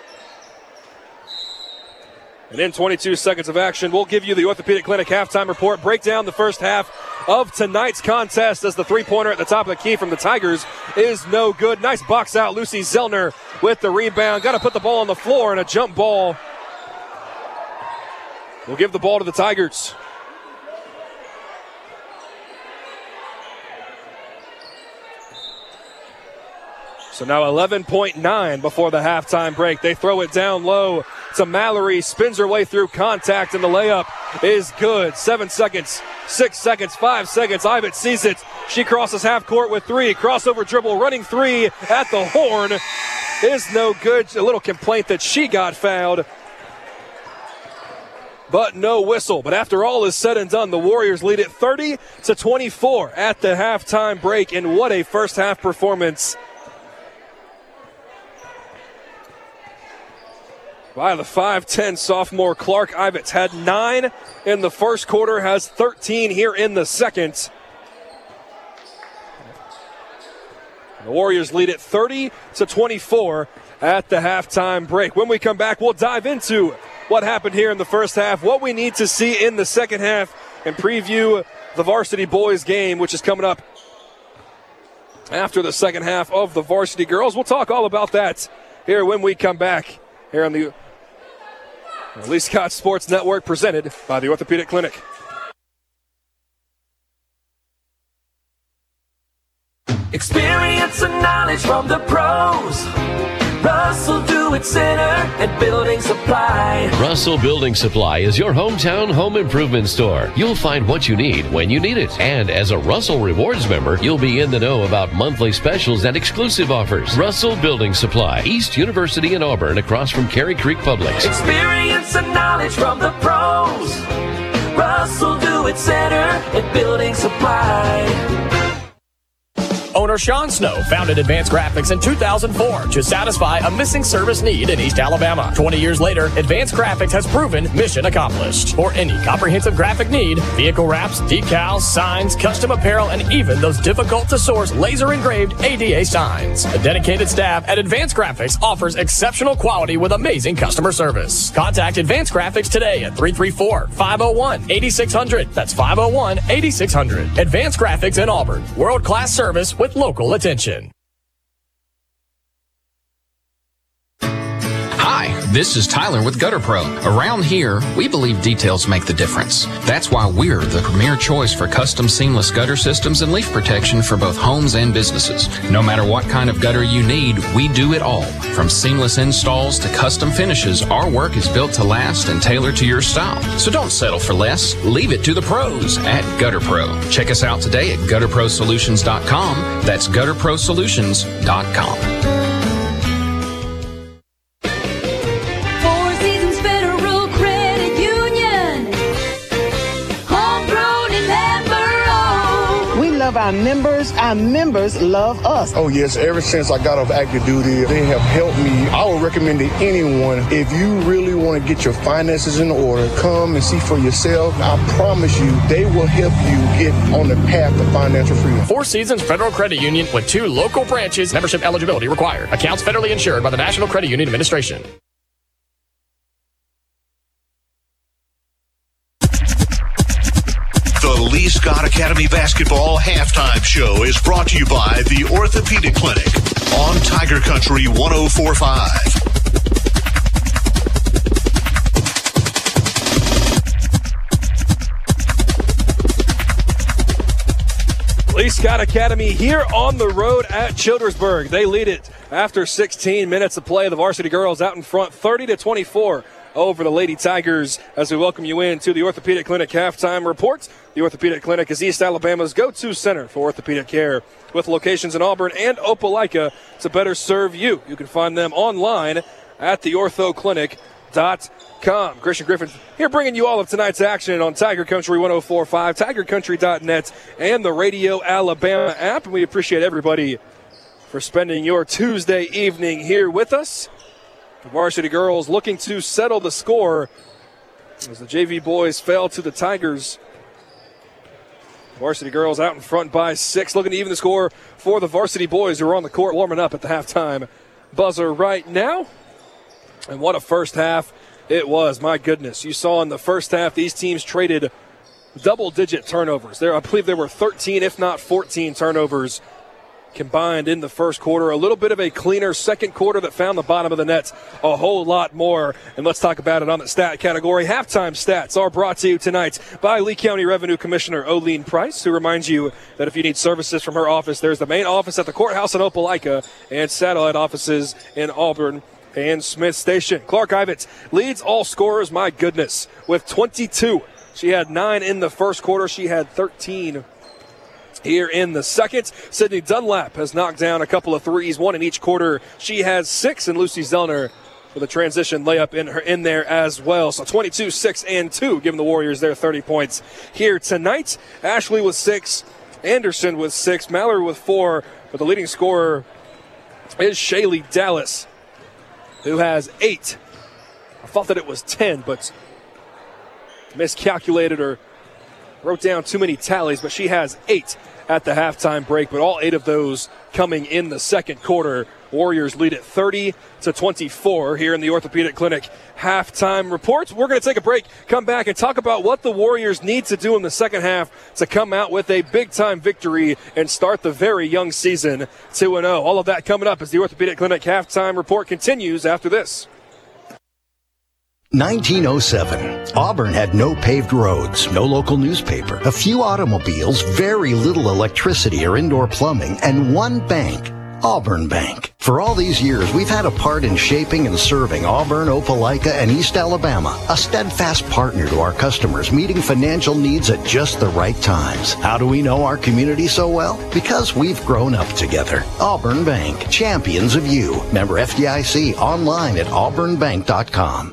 And in 22 seconds of action, we'll give you the Orthopedic Clinic halftime report. Break down the first half of tonight's contest as the three-pointer at the top of the key from the Tigers is no good. Nice box out. Lucy Zellner with the rebound. Got to put the ball on the floor, and a jump ball will give the ball to the Tigers. So now 11.9 before the halftime break. They throw it down low to Mallory. Spins her way through contact, and the layup is good. 7 seconds, 6 seconds, 5 seconds. Ivett sees it. She crosses half court with 3. Crossover dribble, running 3 at the horn is no good. A little complaint that she got fouled, but no whistle. But after all is said and done, the Warriors lead it 30-24 at the halftime break. And what a first half performance by the 5'10 sophomore Clark Ivett. Had 9 in the first quarter, has 13 here in the second. The Warriors lead it 30-24 at the halftime break. When we come back, we'll dive into what happened here in the first half, what we need to see in the second half, and preview the varsity boys game, which is coming up after the second half of the varsity girls. We'll talk all about that here when we come back here on the Lee Scott Sports Network, presented by the Orthopedic Clinic. Experience and knowledge from the pros. Russell Do-It Center and Building Supply. Russell Building Supply is your hometown home improvement store. You'll find what you need when you need it. And as a Russell Rewards member, you'll be in the know about monthly specials and exclusive offers. Russell Building Supply, East University in Auburn, across from Cary Creek Publix. Experience and knowledge from the pros. Russell Do-It Center and Building Supply. Owner Sean Snow founded Advanced Graphics in 2004 to satisfy a missing service need in East Alabama. 20 years later, Advanced Graphics has proven mission accomplished. For any comprehensive graphic need, vehicle wraps, decals, signs, custom apparel, and even those difficult-to-source laser-engraved ADA signs. The dedicated staff at Advanced Graphics offers exceptional quality with amazing customer service. Contact Advanced Graphics today at 334-501-8600. That's 501-8600. Advanced Graphics in Auburn. World-class service with local attention. Hi, this is Tyler with Gutter Pro. Around here, we believe details make the difference. That's why we're the premier choice for custom seamless gutter systems and leaf protection for both homes and businesses. No matter what kind of gutter you need, we do it all. From seamless installs to custom finishes, our work is built to last and tailored to your style. So don't settle for less. Leave it to the pros at Gutter Pro. Check us out today at gutterprosolutions.com. That's gutterprosolutions.com. Our members love us. Oh yes, ever since I got off active duty, they have helped me. I would recommend to anyone, if you really want to get your finances in order, come and see for yourself. I promise you, they will help you get on the path to financial freedom. Four Seasons Federal Credit Union with 2 local branches. Membership eligibility required. Accounts federally insured by the National Credit Union Administration. The Lee Scott Academy Basketball Halftime Show is brought to you by the Orthopedic Clinic on Tiger Country 104.5. Lee Scott Academy here on the road at Childersburg. They lead it after 16 minutes of play. The varsity girls out in front, 30-24. Over the Lady Tigers, as we welcome you in to the Orthopedic Clinic halftime report. The Orthopedic Clinic is East Alabama's go-to center for orthopedic care, with locations in Auburn and Opelika to better serve you. You can find them online at theorthoclinic.com. Christian Griffin here bringing you all of tonight's action on Tiger Country 104.5, tigercountry.net, and the Radio Alabama app. And we appreciate everybody for spending your Tuesday evening here with us. The varsity girls looking to settle the score as the JV boys fell to the Tigers. Varsity girls out in front by 6, looking to even the score for the varsity boys who are on the court warming up at the halftime buzzer right now. And what a first half it was. My goodness. You saw in the first half these teams traded double-digit turnovers. I believe there were 13, if not 14 turnovers combined in the first quarter. A little bit of a cleaner second quarter that found the bottom of the net a whole lot more. And let's talk about it on the stat category. Halftime stats are brought to you tonight by Lee County Revenue Commissioner Oline Price, who reminds you that if you need services from her office, there's the main office at the courthouse in Opelika and satellite offices in Auburn and Smith Station. Clark Ivets leads all scorers, my goodness, with 22. She had 9 in the first quarter. She had 13 here in the second. Sydney Dunlap has knocked down a couple of threes, 1 in each quarter. She has 6, and Lucy Zellner with a transition layup in there as well. So 22, 6, and 2, giving the Warriors their 30 points here tonight. Ashley with 6, Anderson with 6, Mallory with 4, but the leading scorer is Shaylee Dallas, who has 8. I thought that it was 10, but miscalculated or wrote down too many tallies, but she has 8 at the halftime break, but all 8 of those coming in the second quarter. Warriors lead it 30-24 here in the Orthopedic Clinic halftime reports. We're going to take a break, come back, and talk about what the Warriors need to do in the second half to come out with a big-time victory and start the very young season 2-0. All of that coming up as the Orthopedic Clinic halftime report continues after this. 1907. Auburn had no paved roads, no local newspaper, a few automobiles, very little electricity or indoor plumbing, and one bank, Auburn Bank. For all these years, we've had a part in shaping and serving Auburn, Opelika, and East Alabama, a steadfast partner to our customers, meeting financial needs at just the right times. How do we know our community so well? Because we've grown up together. Auburn Bank, champions of you. Member FDIC, online at auburnbank.com.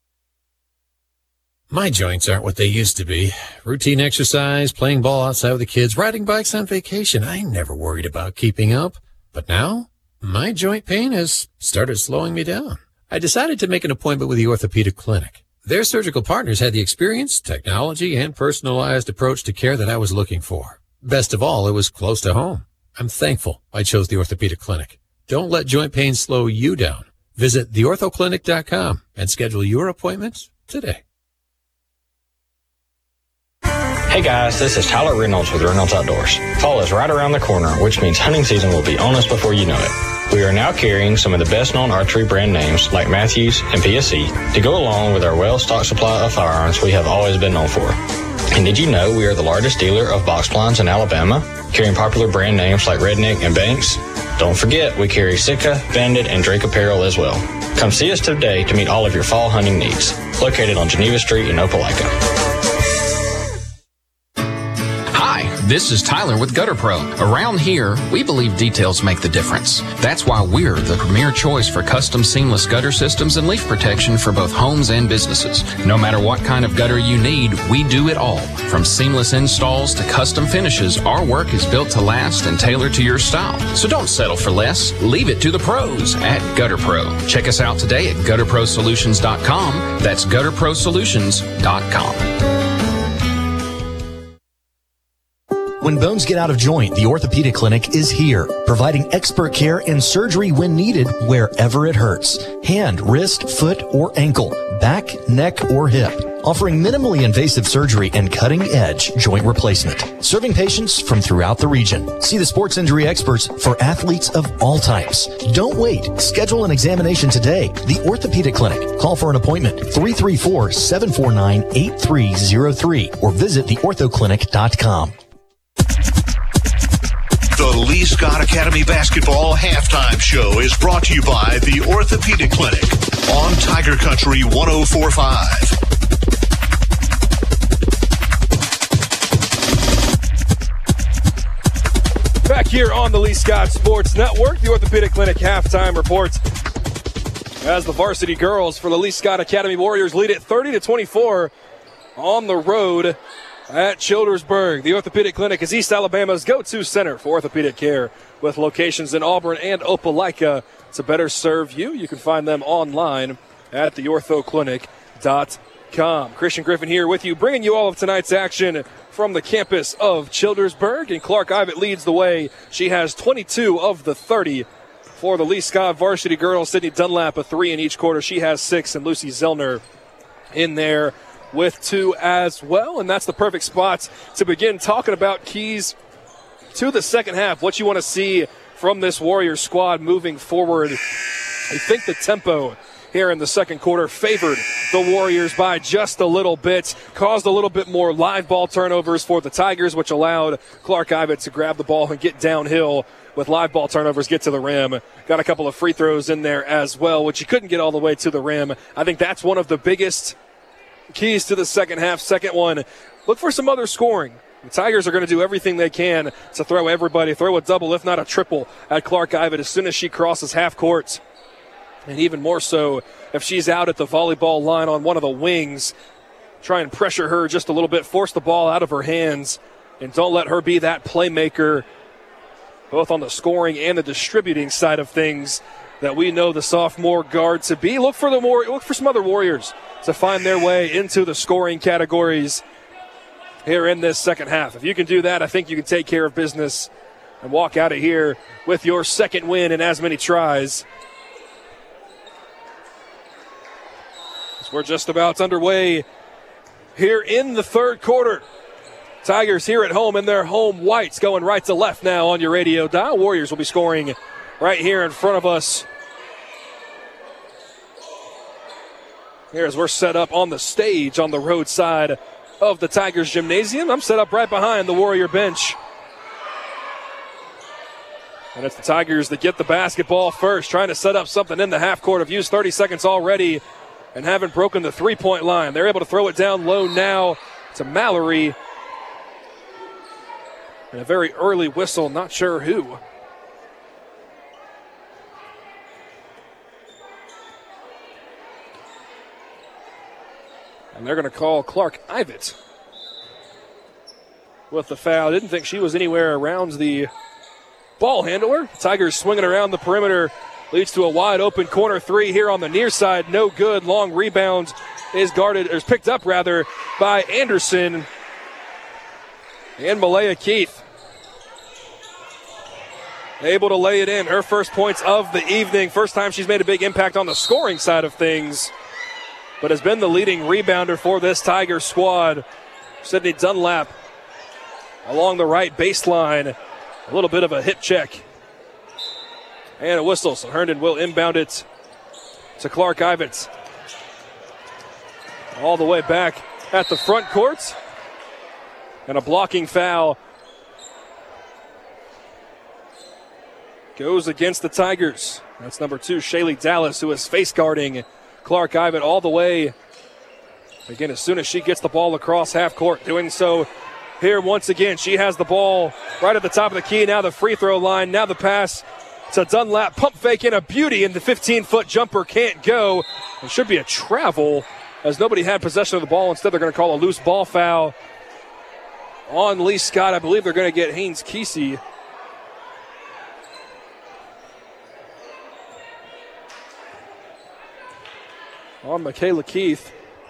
My joints aren't what they used to be. Routine exercise, playing ball outside with the kids, riding bikes on vacation. I never worried about keeping up. But now, my joint pain has started slowing me down. I decided to make an appointment with the Orthopedic Clinic. Their surgical partners had the experience, technology, and personalized approach to care that I was looking for. Best of all, it was close to home. I'm thankful I chose the Orthopedic Clinic. Don't let joint pain slow you down. Visit theorthoclinic.com and schedule your appointment today. Hey guys, this is Tyler Reynolds with Reynolds Outdoors. Fall is right around the corner, which means hunting season will be on us before you know it. We are now carrying some of the best-known archery brand names like Matthews and PSE to go along with our well-stocked supply of firearms we have always been known for. And did you know we are the largest dealer of box blinds in Alabama, carrying popular brand names like Redneck and Banks? Don't forget, we carry Sitka, Bandit, and Drake apparel as well. Come see us today to meet all of your fall hunting needs. Located on Geneva Street in Opelika. This is Tyler with Gutter Pro. Around here, we believe details make the difference. That's why we're the premier choice for custom seamless gutter systems and leaf protection for both homes and businesses. No matter what kind of gutter you need, we do it all. From seamless installs to custom finishes, our work is built to last and tailored to your style. So don't settle for less. Leave it to the pros at Gutter Pro. Check us out today at gutterprosolutions.com. That's gutterprosolutions.com. When bones get out of joint, the Orthopedic Clinic is here, providing expert care and surgery when needed, wherever it hurts. Hand, wrist, foot, or ankle, back, neck, or hip. Offering minimally invasive surgery and cutting-edge joint replacement. Serving patients from throughout the region. See the sports injury experts for athletes of all types. Don't wait. Schedule an examination today. The Orthopedic Clinic. Call for an appointment, 334-749-8303, or visit theorthoclinic.com. The Lee Scott Academy Basketball Halftime Show is brought to you by the Orthopedic Clinic on Tiger Country 104.5. Back here on the Lee Scott Sports Network, the Orthopedic Clinic halftime reports as the varsity girls for the Lee Scott Academy Warriors lead it 30-24 on the road at Childersburg. The Orthopedic Clinic is East Alabama's go-to center for orthopedic care with locations in Auburn and Opelika. To better serve you, you can find them online at theorthoclinic.com. Christian Griffin here with you, bringing you all of tonight's action from the campus of Childersburg. And Clark Ivett leads the way. She has 22 of the 30 for the Lee Scott varsity girls. Sydney Dunlap, a 3 in each quarter. She has 6, and Lucy Zellner in there with 2 as well. And that's the perfect spot to begin talking about keys to the second half. What you want to see from this Warriors squad moving forward. I think the tempo here in the second quarter favored the Warriors by just a little bit, caused a little bit more live ball turnovers for the Tigers, which allowed Clark Ivett to grab the ball and get downhill with live ball turnovers, get to the rim. Got a couple of free throws in there as well, which you couldn't get all the way to the rim. I think that's one of the biggest keys to the second half. Second one, look for some other scoring. The Tigers are going to do everything they can to throw a double, if not a triple, at Clark Ivett as soon as she crosses half court. And even more so if she's out at the volleyball line on one of the wings. Try and pressure her just a little bit, force the ball out of her hands, and don't let her be that playmaker, both on the scoring and the distributing side of things, that we know the sophomore guard to be. Look for some other Warriors to find their way into the scoring categories here in this second half. If you can do that, I think you can take care of business and walk out of here with your second win in as many tries. As we're just about underway here in the third quarter. Tigers here at home in their home whites, going right to left now on your radio dial. Warriors will be scoring right here in front of us. Here as we're set up on the stage on the road side of the Tigers Gymnasium. I'm set up right behind the Warrior bench. And it's the Tigers that get the basketball first, trying to set up something in the half court. Have used 30 seconds already and haven't broken the three-point line. They're able to throw it down low now to Mallory. And a very early whistle, not sure who. And they're going to call Clark Ivett with the foul. Didn't think she was anywhere around the ball handler. Tigers swinging around the perimeter. Leads to a wide open corner three here on the near side. No good. Long rebound is picked up by Anderson and Malaya Keith. Able to lay it in. Her first points of the evening. First time she's made a big impact on the scoring side of things, but has been the leading rebounder for this Tiger squad. Sydney Dunlap along the right baseline. A little bit of a hip check. And a whistle, so Herndon will inbound it to Clark Ivett. All the way back at the front court. And a blocking foul goes against the Tigers. That's number 2, Shaylee Dallas, who is face guarding Clark Ivett all the way. Again, as soon as she gets the ball across half court, doing so here once again. She has the ball right at the top of the key. Now the free throw line. Now the pass to Dunlap. Pump fake in a beauty, and the 15-foot jumper can't go. It should be a travel as nobody had possession of the ball. Instead, they're going to call a loose ball foul on Lee Scott. I believe they're going to get Haynes Kesey. On Michaela Keith.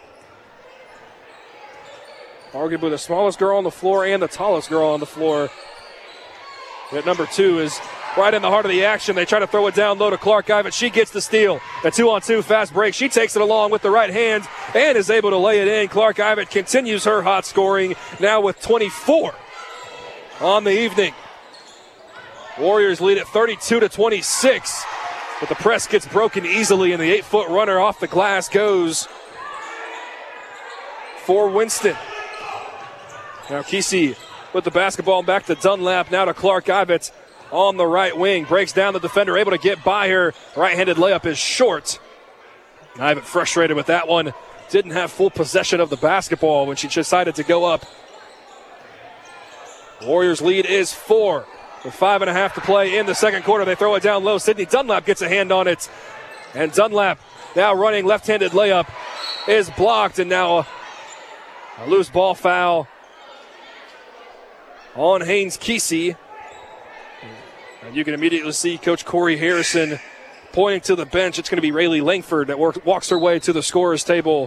Arguably the smallest girl on the floor and the tallest girl on the floor. At number 2 is right in the heart of the action. They try to throw it down low to Clark Ivett. She gets the steal. A 2-on-2 fast break. She takes it along with the right hand and is able to lay it in. Clark Ivett continues her hot scoring, now with 24 on the evening. Warriors lead at 32-26. But the press gets broken easily, and the 8-foot runner off the glass goes for Winston. Now Kesey with the basketball back to Dunlap, now to Clark Ivett on the right wing. Breaks down the defender, able to get by her. Right-handed layup is short. Ivett frustrated with that one. Didn't have full possession of the basketball when she decided to go up. Warriors lead is 4. With 5.5 to play in the second quarter. They throw it down low. Sydney Dunlap gets a hand on it. And Dunlap now running left-handed layup is blocked. And now a loose ball foul on Haynes Kesey. And you can immediately see Coach Corey Harrison pointing to the bench. It's going to be Rayleigh Langford that walks her way to the scorer's table.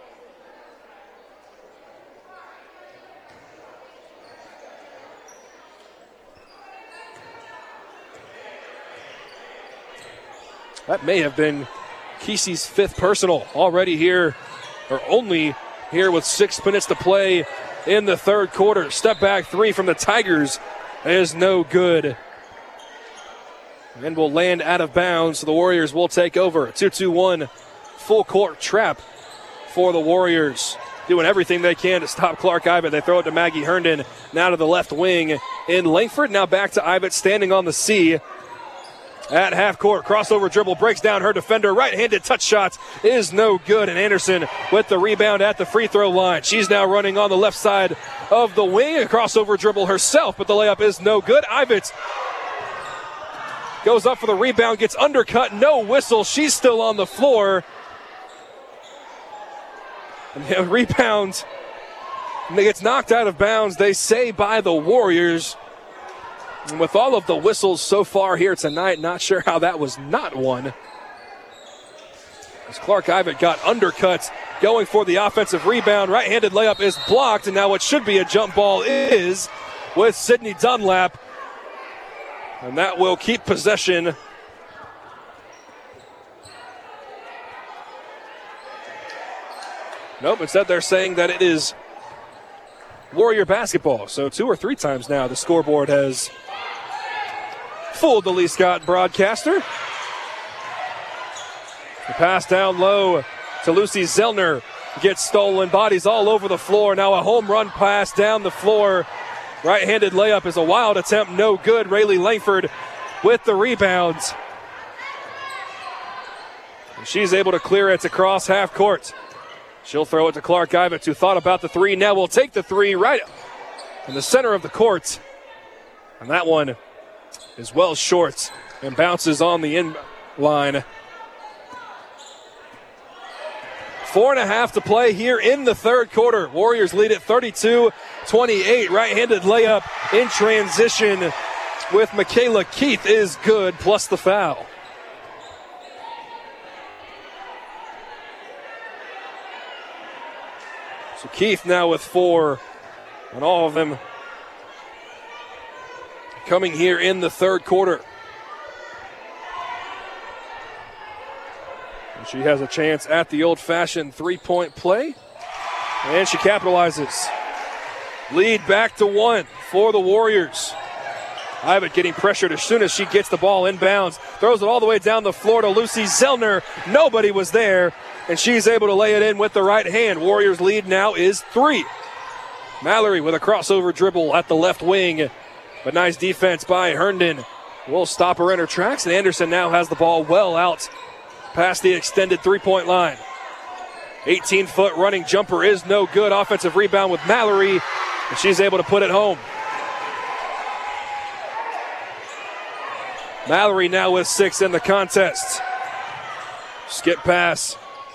That may have been Kesey's 5th personal already here, or only here with 6 minutes to play in the third quarter. Step back 3 from the Tigers is no good. And will land out of bounds, so the Warriors will take over. 2-2-1 full court trap for the Warriors. Doing everything they can to stop Clark Ivett. They throw it to Maggie Herndon, now to the left wing in Langford. Now back to Ivett standing on the C. At half court, crossover dribble, breaks down her defender. Right-handed touch shot is no good. And Anderson with the rebound at the free throw line. She's now running on the left side of the wing. A crossover dribble herself, but the layup is no good. Ivett goes up for the rebound, gets undercut. No whistle. She's still on the floor. And the rebound gets knocked out of bounds, they say, by the Warriors. And with all of the whistles so far here tonight, not sure how that was not one. As Clark Ivett got undercut going for the offensive rebound. Right-handed layup is blocked, and now what should be a jump ball is with Sydney Dunlap. And that will keep possession. Nope, instead they're saying that it is Warrior basketball. So 2 or 3 times now the scoreboard has fooled the Lee Scott broadcaster. The pass down low to Lucy Zellner gets stolen. Bodies all over the floor. Now a home run pass down the floor. Right-handed layup is a wild attempt. No good. Rayleigh Langford with the rebounds. And she's able to clear it across half court. She'll throw it to Clark Ivett, who thought about the three. Now will take the three right in the center of the court. And that one is well short and bounces on the in line. 4.5 to play here in the third quarter. Warriors lead at 32-28. Right-handed layup in transition with Michaela Keith is good, plus the foul. So Keith now with 4 on all of them coming here in the third quarter. And she has a chance at the old-fashioned three-point play. And she capitalizes. Lead back to 1 for the Warriors. Ivett getting pressured as soon as she gets the ball inbounds. Throws it all the way down the floor to Lucy Zellner. Nobody was there, and she's able to lay it in with the right hand. Warriors lead now is 3. Mallory with a crossover dribble at the left wing. But nice defense by Herndon. Will stop her in her tracks, and Anderson now has the ball well out past the extended three-point line. 18-foot running jumper is no good. Offensive rebound with Mallory, and she's able to put it home. Mallory now with 6 in the contest. Skip pass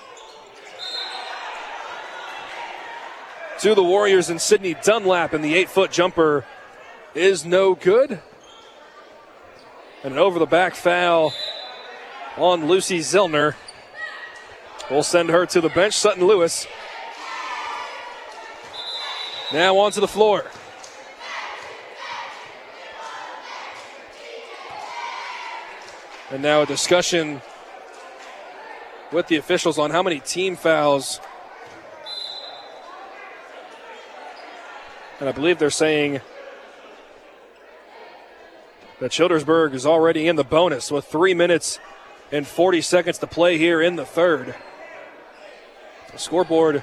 to the Warriors and Sydney Dunlap, and the 8-foot jumper is no good. And an over-the-back foul on Lucy Zellner. We'll send her to the bench. Sutton Lewis now onto the floor. And now a discussion with the officials on how many team fouls. And I believe they're saying that Childersburg is already in the bonus with 3 minutes and 40 seconds to play here in the third. The scoreboard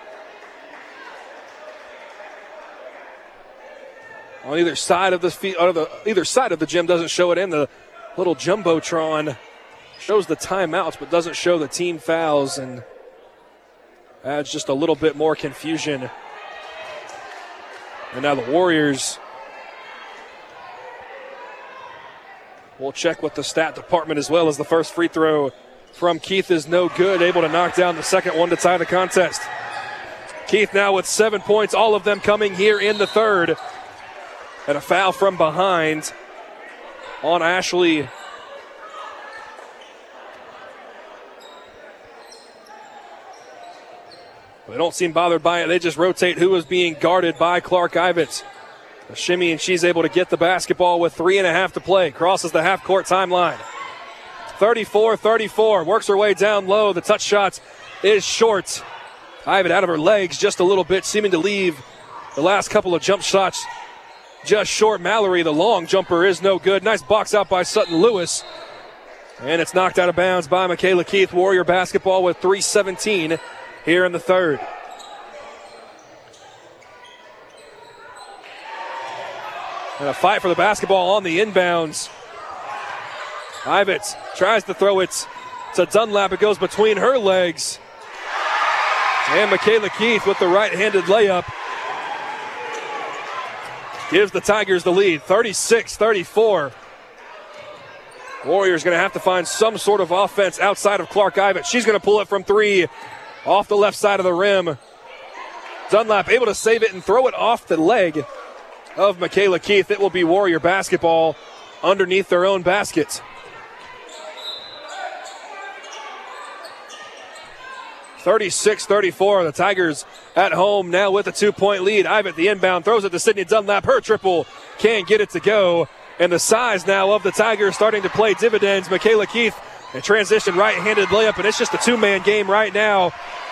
on either side of either side of the gym doesn't show it in. The little jumbotron shows the timeouts but doesn't show the team fouls, and adds just a little bit more confusion. And now the Warriors will check with the stat department as well, as the first free throw from Keith is no good. Able to knock down the second one to tie the contest. Keith now with 7 points, all of them coming here in the third. And a foul from behind on Ashley. They don't seem bothered by it. They just rotate who is being guarded by Clark Ivett. A shimmy, and she's able to get the basketball with 3.5 to play. Crosses the half-court timeline. 34-34. Works her way down low. The touch shot is short. Ivett out of her legs just a little bit, seeming to leave the last couple of jump shots just short. Mallory, the long jumper, is no good. Nice box out by Sutton Lewis. And it's knocked out of bounds by Michaela Keith. Warrior basketball with 3:17 here in the third. And a fight for the basketball on the inbounds. Ivett tries to throw it to Dunlap. It goes between her legs. And Michaela Keith with the right-handed layup gives the Tigers the lead, 36-34. Warriors going to have to find some sort of offense outside of Clark Ivett. She's going to pull it from 3 off the left side of the rim. Dunlap able to save it and throw it off the leg of Michaela Keith. It will be Warrior basketball underneath their own basket. 36-34. The Tigers at home now with a 2-point lead. Ivitt, the inbound, throws it to Sydney Dunlap. Her triple can't get it to go. And the size now of the Tigers starting to play dividends. Michaela Keith, a transition right-handed layup, and it's just a two-man game right now.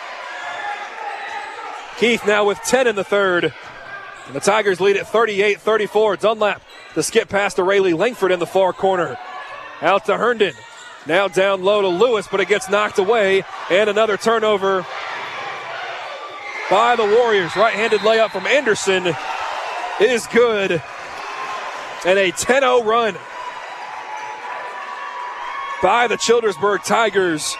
Keith now with 10 in the third. And the Tigers lead at 38-34. Dunlap, the skip pass to Rayleigh Langford in the far corner. Out to Herndon. Now down low to Lewis, but it gets knocked away. And another turnover by the Warriors. Right-handed layup from Anderson is good. And a 10-0 run by the Childersburg Tigers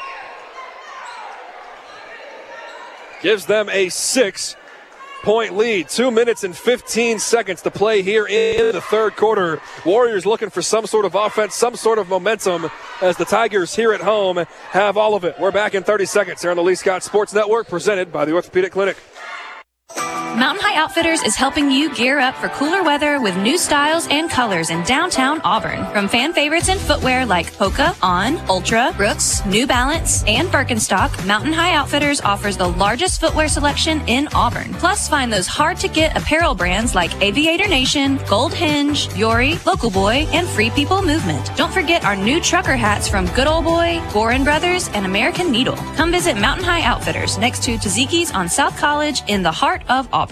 gives them a 6-point lead. 2 minutes and 15 seconds to play here in the third quarter. Warriors looking for some sort of offense, some sort of momentum, as the Tigers here at home have all of it. We're back in 30 seconds here on the Lee Scott Sports Network, presented by the Orthopedic Clinic. Mountain High Outfitters is helping you gear up for cooler weather with new styles and colors in downtown Auburn. From fan favorites in footwear like Hoka, On, Ultra, Brooks, New Balance, and Birkenstock, Mountain High Outfitters offers the largest footwear selection in Auburn. Plus, find those hard-to-get apparel brands like Aviator Nation, Gold Hinge, Yori, Local Boy, and Free People Movement. Don't forget our new trucker hats from Good Old Boy, Gorin Brothers, and American Needle. Come visit Mountain High Outfitters next to Taziki's on South College in the heart of Auburn.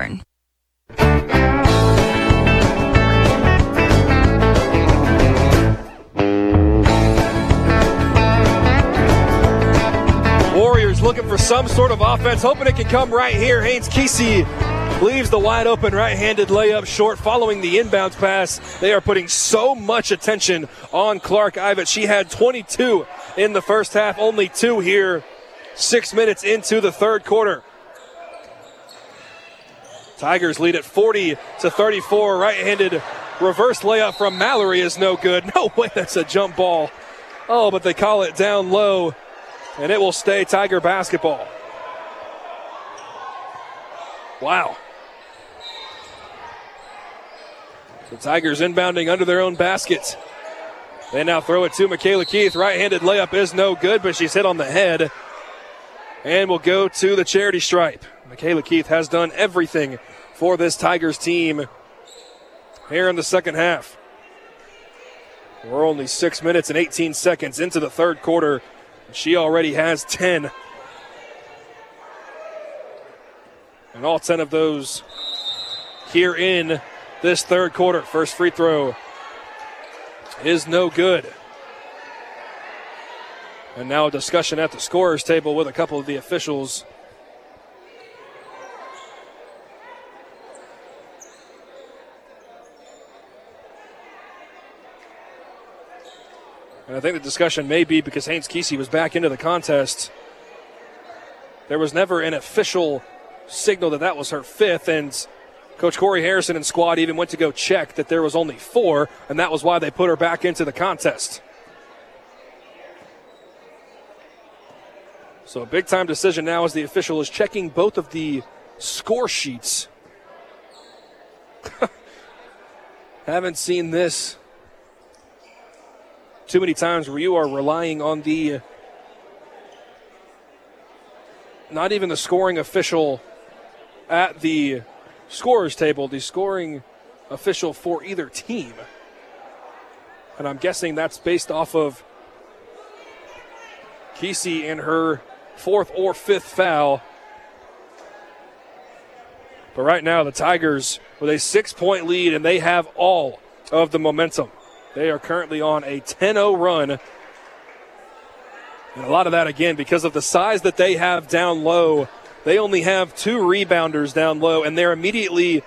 Warriors looking for some sort of offense, hoping it can come right here. Haynes Kesey leaves the wide open right-handed layup short following the inbounds pass. They are putting so much attention on Clark Ivitt. She had 22 in the first half, only 2 here, 6 minutes into the third quarter. Tigers lead at 40-34. Right-handed reverse layup from Mallory is no good. No way, that's a jump ball. Oh, but they call it down low, and it will stay Tiger basketball. Wow. The Tigers inbounding under their own basket. They now throw it to Michaela Keith. Right-handed layup is no good, but she's hit on the head. And will go to the charity stripe. Michaela Keith has done everything for this Tigers team here in the second half. We're only 6 minutes and 18 seconds into the third quarter. She already has 10. And all 10 of those here in this third quarter. First free throw is no good. And now a discussion at the scorer's table with a couple of the officials. And I think the discussion may be because Haynes Kesey was back into the contest. There was never an official signal that was her fifth, and Coach Corey Harrison and squad even went to go check that there was only 4, and that was why they put her back into the contest. So a big-time decision now as the official is checking both of the score sheets. Haven't seen this too many times where you are relying on the, not even the scoring official at the scorer's table, the scoring official for either team. And I'm guessing that's based off of Kesey and her 4th or 5th foul. But right now the Tigers with a 6-point lead, and they have all of the momentum. They are currently on a 10-0 run. And a lot of that, again, because of the size that they have down low. They only have 2 rebounders down low, and they're immediately,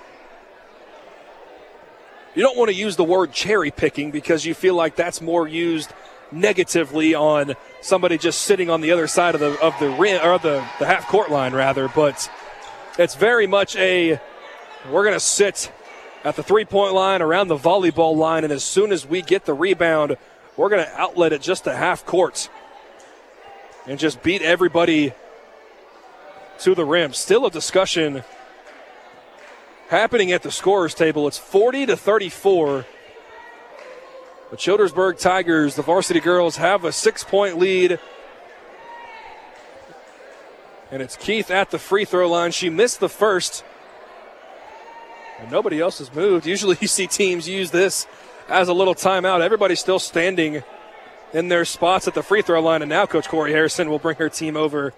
you don't want to use the word cherry picking because you feel like that's more used negatively on somebody just sitting on the other side of the rim, or the half court line rather, but it's very much we're going to sit at the 3-point line, around the volleyball line, and as soon as we get the rebound, we're going to outlet it just to half court and just beat everybody to the rim. Still a discussion happening at the scorer's table. It's 40-34. The Childersburg Tigers, the varsity girls, have a 6-point lead. And it's Keith at the free throw line. She missed the first. And nobody else has moved. Usually you see teams use this as a little timeout. Everybody's still standing in their spots at the free throw line. And now Coach Corey Harrison will bring her team over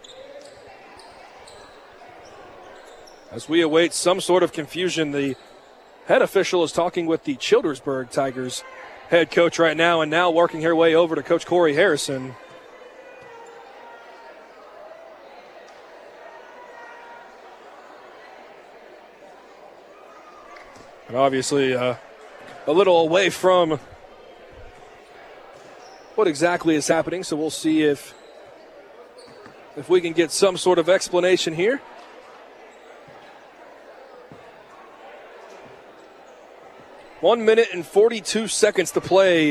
as we await some sort of confusion. The head official is talking with the Childersburg Tigers head coach right now, and now working her way over to Coach Corey Harrison. And obviously a little away from what exactly is happening, so we'll see if we can get some sort of explanation here. One minute and 42 seconds to play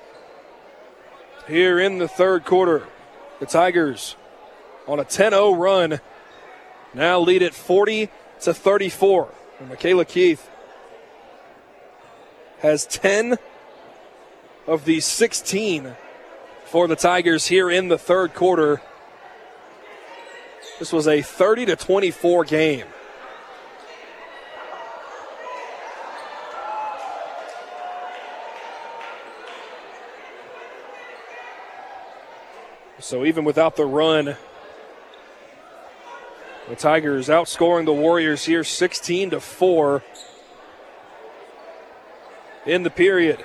here in the third quarter. The Tigers on a 10-0 run now lead at 40-34. And Michaela Keith has 10 of the 16 for the Tigers here in the third quarter. This was a 30-24 game. So even without the run, the Tigers outscoring the Warriors here 16-4 in the period.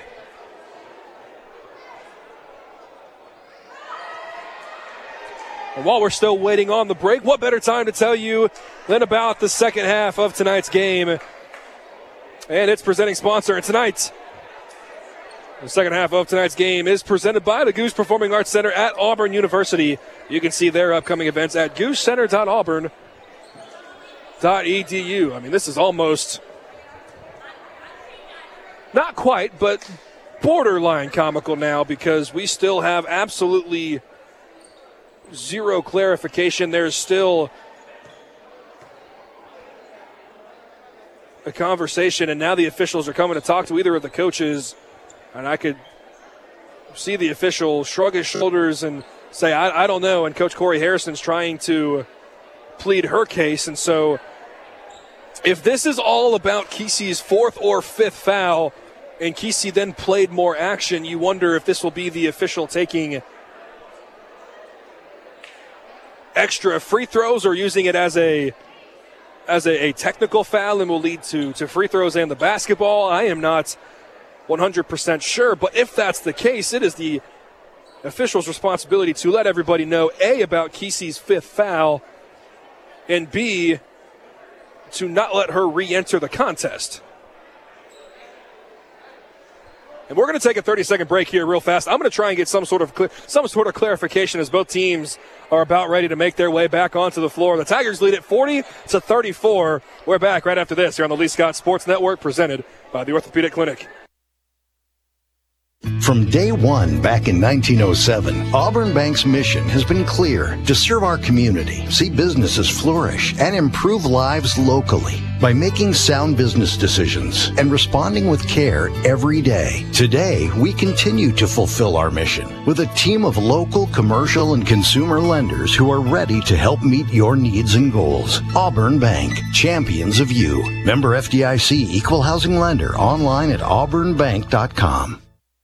And while we're still waiting on the break, what better time to tell you than about the second half of tonight's game and its presenting sponsor. And tonight, the second half of tonight's game is presented by the Goose Performing Arts Center at Auburn University. You can see their upcoming events at goosecenter.auburn.edu. I mean, this is almost, not quite, but borderline comical now, because we still have absolutely zero clarification. There's still a conversation, and now the officials are coming to talk to either of the coaches. And I could see the official shrug his shoulders and say, I don't know. And Coach Corey Harrison's trying to plead her case. And so if this is all about Kesey's fourth or fifth foul, and Kesey then played more action, you wonder if this will be the official taking extra free throws or using it as a technical foul and will lead to free throws and the basketball. I am not 100% sure, but if that's the case, it is the official's responsibility to let everybody know, A, about Kesey's fifth foul, and B, to not let her re-enter the contest. And we're going to take a 30-second break here real fast. I'm going to try and get some sort of clarification as both teams are about ready to make their way back onto the floor. The Tigers lead at 40-34. We're back right after this here on the Lee Scott Sports Network, presented by the Orthopedic Clinic. From day one back in 1907, Auburn Bank's mission has been clear: to serve our community, see businesses flourish, and improve lives locally by making sound business decisions and responding with care every day. Today, we continue to fulfill our mission with a team of local, commercial, and consumer lenders who are ready to help meet your needs and goals. Auburn Bank, champions of you. Member FDIC, equal housing lender, online at auburnbank.com.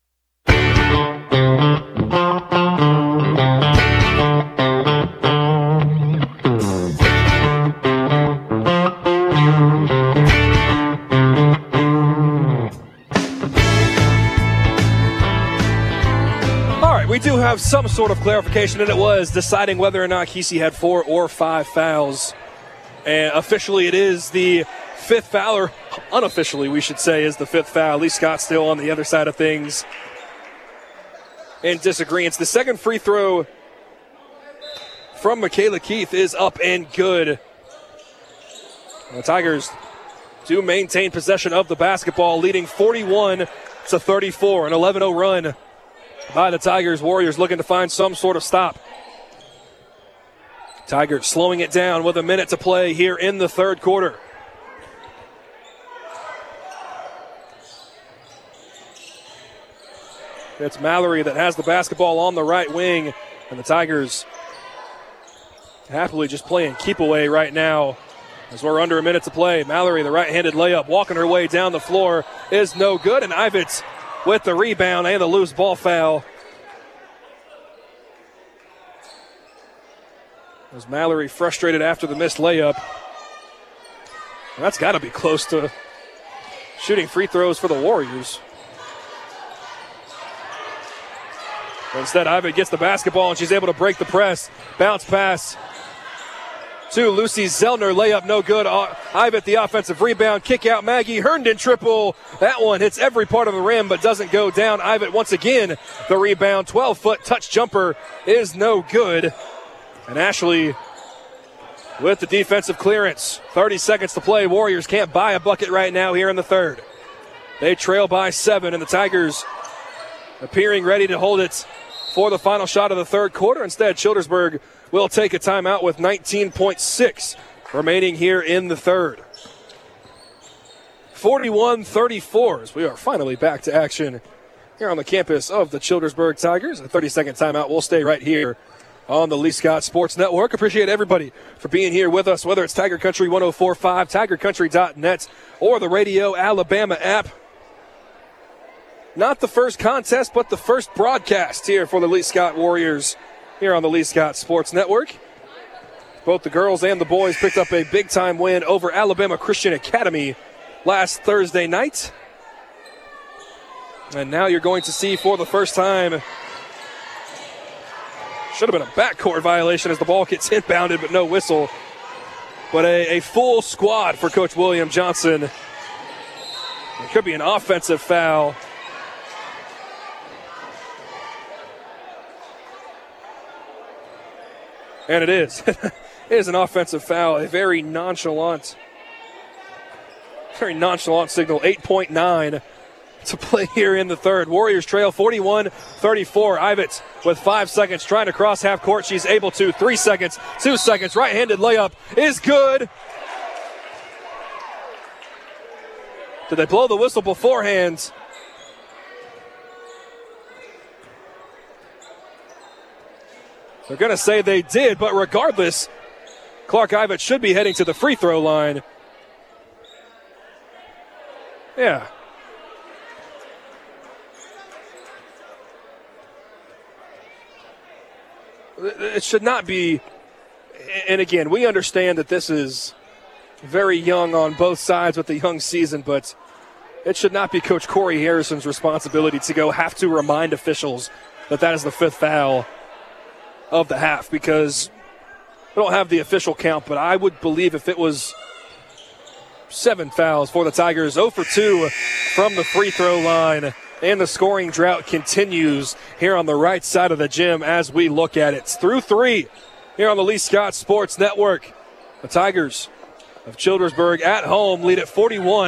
We do have some sort of clarification, and it was deciding whether or not Kesey had 4 or 5 fouls. And officially, it is the fifth foul, or unofficially, we should say, is the fifth foul. Lee Scott still on the other side of things in disagreement. The second free throw from Michaela Keith is up and good. The Tigers do maintain possession of the basketball, leading 41-34, an 11-0 run by the Tigers. Warriors looking to find some sort of stop. Tigers slowing it down with a minute to play here in the third quarter. It's Mallory that has the basketball on the right wing, and the Tigers happily just playing keep away right now as we're under a minute to play. Mallory, the right-handed layup, walking her way down the floor is no good, and Ivets with the rebound and the loose ball foul. As Mallory frustrated after the missed layup. And that's got to be close to shooting free throws for the Warriors. But instead, Ivet gets the basketball, and she's able to break the press. Bounce pass to Lucy Zellner. Layup no good. Ivet the offensive rebound. Kick out Maggie Herndon triple. That one hits every part of the rim but doesn't go down. Ivet once again the rebound. 12-foot touch jumper is no good. And Ashley with the defensive clearance. 30 seconds to play. Warriors can't buy a bucket right now here in the third. They trail by 7, and the Tigers appearing ready to hold it for the final shot of the third quarter. Instead, Childersburg will take a timeout with 19.6 remaining here in the third. 41-34 as we are finally back to action here on the campus of the Childersburg Tigers. A 30-second timeout will stay right here on the Lee Scott Sports Network. Appreciate everybody for being here with us, whether it's Tiger Country 104.5, tigercountry.net, or the Radio Alabama app. Not the first contest, but the first broadcast here for the Lee Scott Warriors here on the Lee Scott Sports Network. Both the girls and the boys picked up a big-time win over Alabama Christian Academy last Thursday night. And now you're going to see for the first time, should have been a backcourt violation as the ball gets inbounded, but no whistle. But a full squad for Coach William Johnson. It could be an offensive foul. And it is. It is an offensive foul. A very nonchalant signal. 8.9 to play here in the third. Warriors trail 41-34. Ivets with 5 seconds trying to cross half court. She's able to. 3 seconds. 2 seconds. Right-handed layup is good. Did they blow the whistle beforehand? They're going to say they did, but regardless, Clark Ivets should be heading to the free throw line. Yeah. It should not be, and again, we understand that this is very young on both sides with the young season, but it should not be Coach Corey Harrison's responsibility to have to remind officials that is the 5th foul of the half, because we don't have the official count, but I would believe if it was 7 fouls for the Tigers. 0 for 2 from the free throw line. And the scoring drought continues here on the right side of the gym as we look at it. It's through 3 here on the Lee Scott Sports Network. The Tigers of Childersburg at home lead at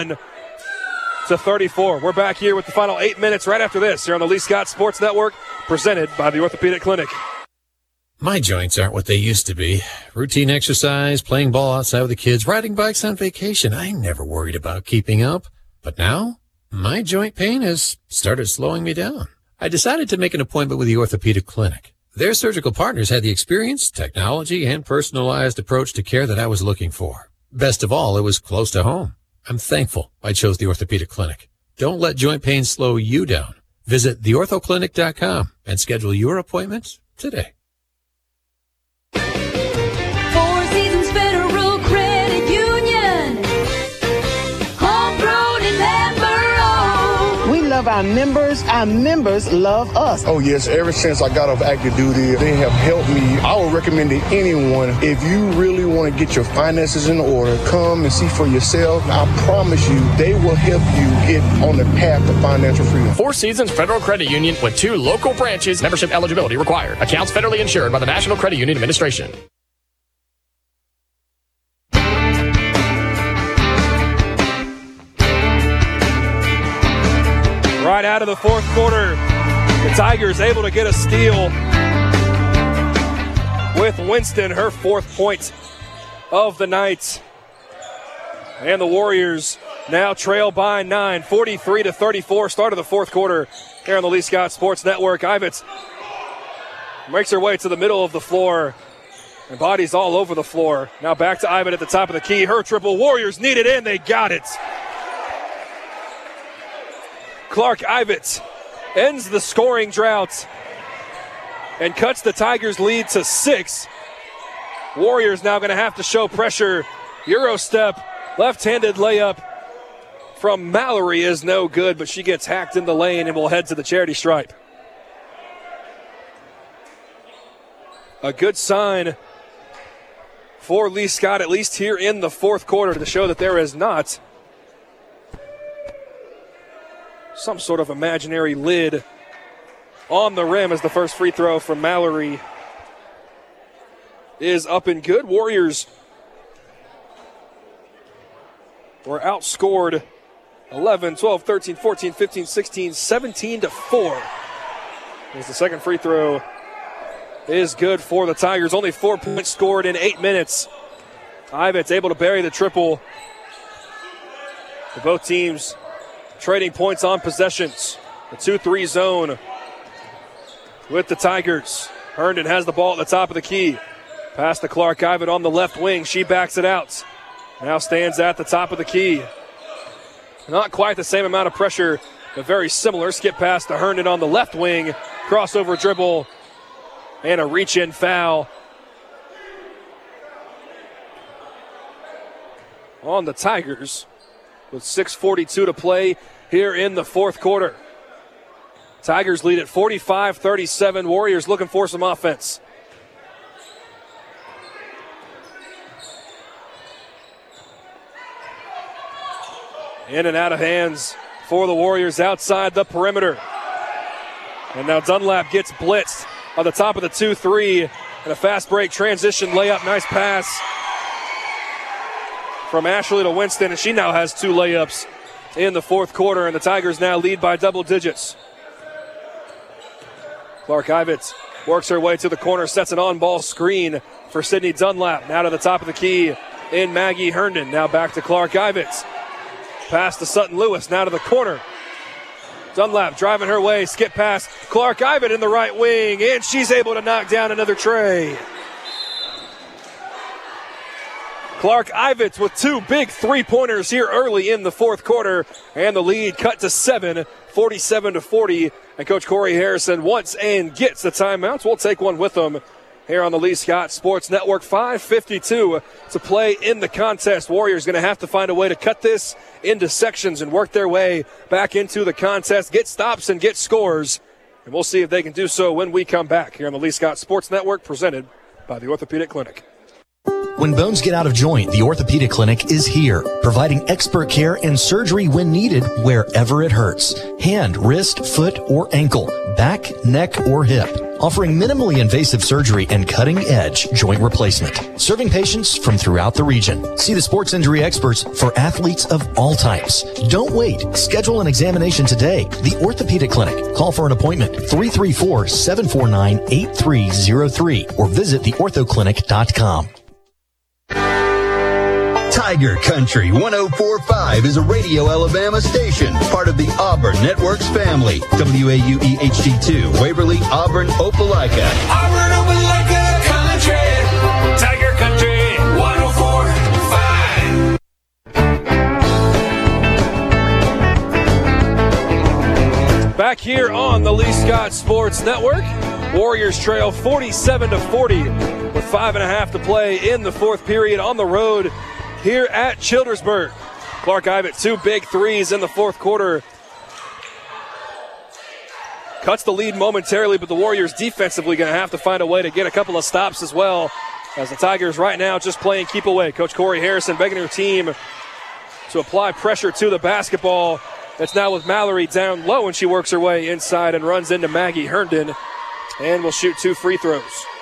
41-34. We're back here with the final 8 minutes right after this here on the Lee Scott Sports Network, presented by the Orthopedic Clinic. My joints aren't what they used to be. Routine exercise, playing ball outside with the kids, riding bikes on vacation. I never worried about keeping up. But now, my joint pain has started slowing me down. I decided to make an appointment with the Orthopedic Clinic. Their surgical partners had the experience, technology, and personalized approach to care that I was looking for. Best of all, it was close to home. I'm thankful I chose the Orthopedic Clinic. Don't let joint pain slow you down. Visit theorthoclinic.com and schedule your appointment today. Four Seasons Federal Credit Union. Homegrown and member-owned. We love our members love us. Oh, yes. Ever since I got off active duty, they have helped me. I would recommend to anyone, if you really want to get your finances in order, come and see for yourself. I promise you, they will help you get on the path to financial freedom. Four Seasons Federal Credit Union with 2 local branches. Membership eligibility required. Accounts federally insured by the National Credit Union Administration. Right out of the fourth quarter, the Tigers able to get a steal with Winston, her 4th point of the night. And the Warriors now trail by 9, 43-34, start of the fourth quarter here on the Lee Scott Sports Network. Ivets makes her way to the middle of the floor. And bodies all over the floor. Now back to Ivan at the top of the key. Her triple. Warriors need it in. They got it. Clark Ivett ends the scoring drought and cuts the Tigers' lead to 6. Warriors now going to have to show pressure. Euro step, left-handed layup from Mallory is no good, but she gets hacked in the lane and will head to the charity stripe. A good sign for Lee Scott, at least here in the fourth quarter, to show that there is not some sort of imaginary lid on the rim, as the first free throw from Mallory is up and good. Warriors were outscored 11, 12, 13, 14, 15, 16, 17-4. As the second free throw is good for the Tigers. Only 4 points scored in 8 minutes. Ivett's able to bury the triple. For both teams trading points on possessions. The 2-3 zone with the Tigers. Herndon has the ball at the top of the key. Pass to Clark Ivett on the left wing. She backs it out. Now stands at the top of the key. Not quite the same amount of pressure, but very similar. Skip pass to Herndon on the left wing. Crossover dribble. And a reach-in foul on the Tigers with 6:42 to play here in the fourth quarter. Tigers lead at 45-37. Warriors looking for some offense. In and out of hands for the Warriors outside the perimeter. And now Dunlap gets blitzed on the top of the 2-3, and a fast break transition layup. Nice pass from Ashley to Winston, and she now has 2 layups in the fourth quarter, and the Tigers now lead by double digits. Clark Ivett works her way to the corner, sets an on-ball screen for Sydney Dunlap. Now to the top of the key in Maggie Herndon. Now back to Clark Ivett. Pass to Sutton Lewis, now to the corner. Dunlap driving her way, skip pass. Clark Ivett in the right wing, and she's able to knock down another tray. Clark Ivett with 2 big three-pointers here early in the fourth quarter, and the lead cut to 7, 47-40. And Coach Corey Harrison wants and gets the timeouts. We'll take one with them here on the Lee Scott Sports Network. 5:52 to play in the contest. Warriors going to have to find a way to cut this into sections and work their way back into the contest, get stops and get scores. And we'll see if they can do so when we come back here on the Lee Scott Sports Network, presented by the Orthopedic Clinic. When bones get out of joint, the Orthopedic Clinic is here, providing expert care and surgery when needed wherever it hurts. Hand, wrist, foot, or ankle, back, neck, or hip. Offering minimally invasive surgery and cutting-edge joint replacement. Serving patients from throughout the region. See the sports injury experts for athletes of all types. Don't wait. Schedule an examination today. The Orthopedic Clinic. Call for an appointment 334-749-8303 or visit theorthoclinic.com. Tiger Country 104.5 is a Radio Alabama station, part of the Auburn Networks family. WAUE HD2, Waverly, Auburn, Opelika. Auburn, Opelika Country. Tiger Country 104.5. Back here on the Lee Scott Sports Network, Warriors trail 47-40 with 5.5 to play in the fourth period on the road here at Childersburg. Clark Ivett, 2 big threes in the fourth quarter. Cuts the lead momentarily, but the Warriors defensively going to have to find a way to get a couple of stops as well, as the Tigers right now just playing keep away. Coach Corey Harrison begging her team to apply pressure to the basketball. It's now with Mallory down low, and she works her way inside and runs into Maggie Herndon and will shoot 2 free throws.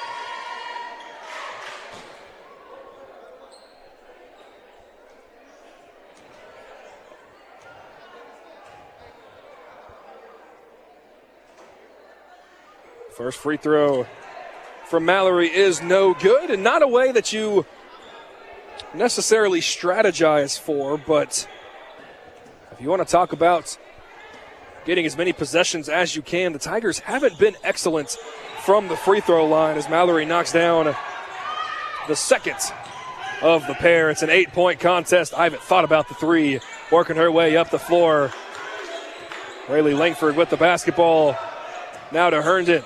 First free throw from Mallory is no good, and not a way that you necessarily strategize for, but if you want to talk about getting as many possessions as you can, the Tigers haven't been excellent from the free throw line, as Mallory knocks down the second of the pair. It's an 8-point contest. Ivitt thought about the three, working her way up the floor. Rayleigh Langford with the basketball. Now to Herndon.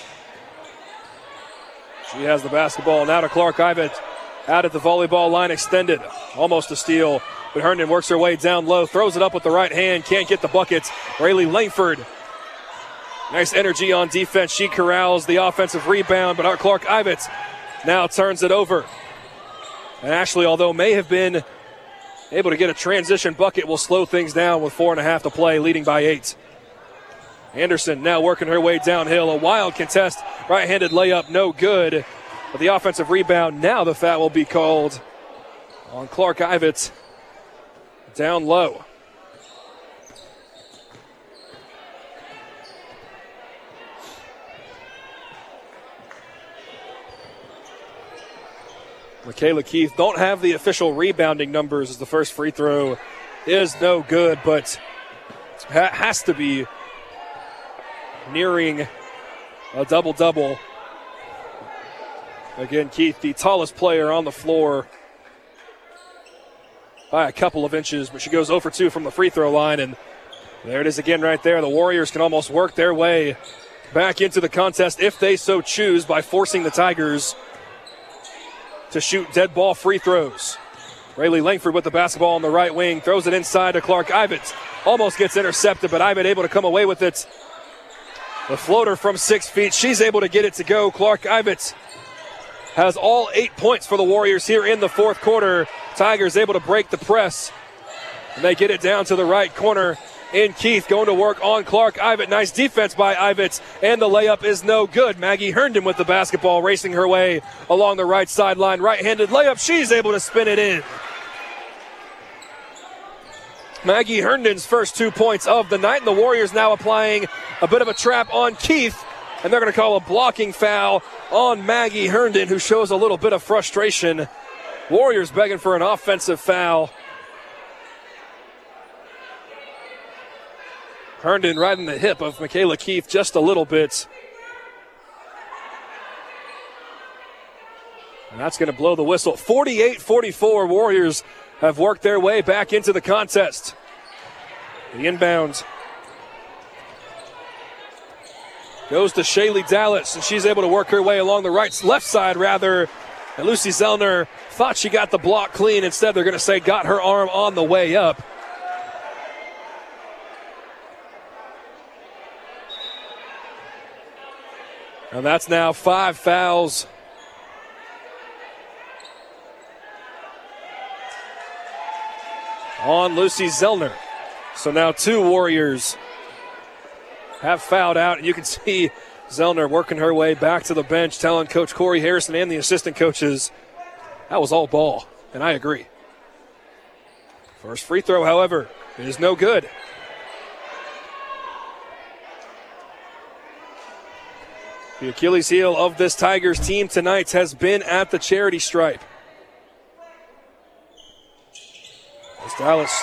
She has the basketball. Now to Clark Ivitt. Out at the volleyball line, extended. Almost a steal. But Herndon works her way down low. Throws it up with the right hand. Can't get the buckets. Rayleigh Langford. Nice energy on defense. She corrals the offensive rebound. But Clark Ivitt now turns it over. And Ashley, although may have been able to get a transition bucket, will slow things down with 4.5 to play, leading by 8. Anderson now working her way downhill. A wild contest. Right-handed layup, no good. But the offensive rebound, now the foul will be called on Clark Ivitt down low. Michaela Keith don't have the official rebounding numbers as the first free throw is no good, but has to be nearing a double-double. Again, Keith, the tallest player on the floor by a couple of inches, but she goes 0 for 2 from the free throw line, and there it is again right there. The Warriors can almost work their way back into the contest if they so choose by forcing the Tigers to shoot dead ball free throws. Rayleigh Langford with the basketball on the right wing, throws it inside to Clark Ivitt. Almost gets intercepted, but Ivitt able to come away with it. The floater from 6 feet, she's able to get it to go. Clark Ivitt has all 8 points for the Warriors here in the fourth quarter. Tigers able to break the press, and they get it down to the right corner. In Keith going to work on Clark Ivitt. Nice defense by Ivitt, and the layup is no good. Maggie Herndon with the basketball, racing her way along the right sideline. Right-handed layup, she's able to spin it in. Maggie Herndon's first 2 points of the night, and the Warriors now applying a bit of a trap on Keith, and they're going to call a blocking foul on Maggie Herndon, who shows a little bit of frustration. Warriors begging for an offensive foul. Herndon right in the hip of Michaela Keith just a little bit. And that's going to blow the whistle. 48-44, Warriors have worked their way back into the contest. The inbound goes to Shaylee Dallas, and she's able to work her way along the left side, rather. And Lucy Zellner thought she got the block clean. Instead, they're going to say got her arm on the way up. And that's now 5 fouls on Lucy Zellner. So now 2 Warriors have fouled out. And you can see Zellner working her way back to the bench, telling Coach Corey Harrison and the assistant coaches that was all ball. And I agree. First free throw, however, is no good. The Achilles heel of this Tigers team tonight has been at the charity stripe. As Dallas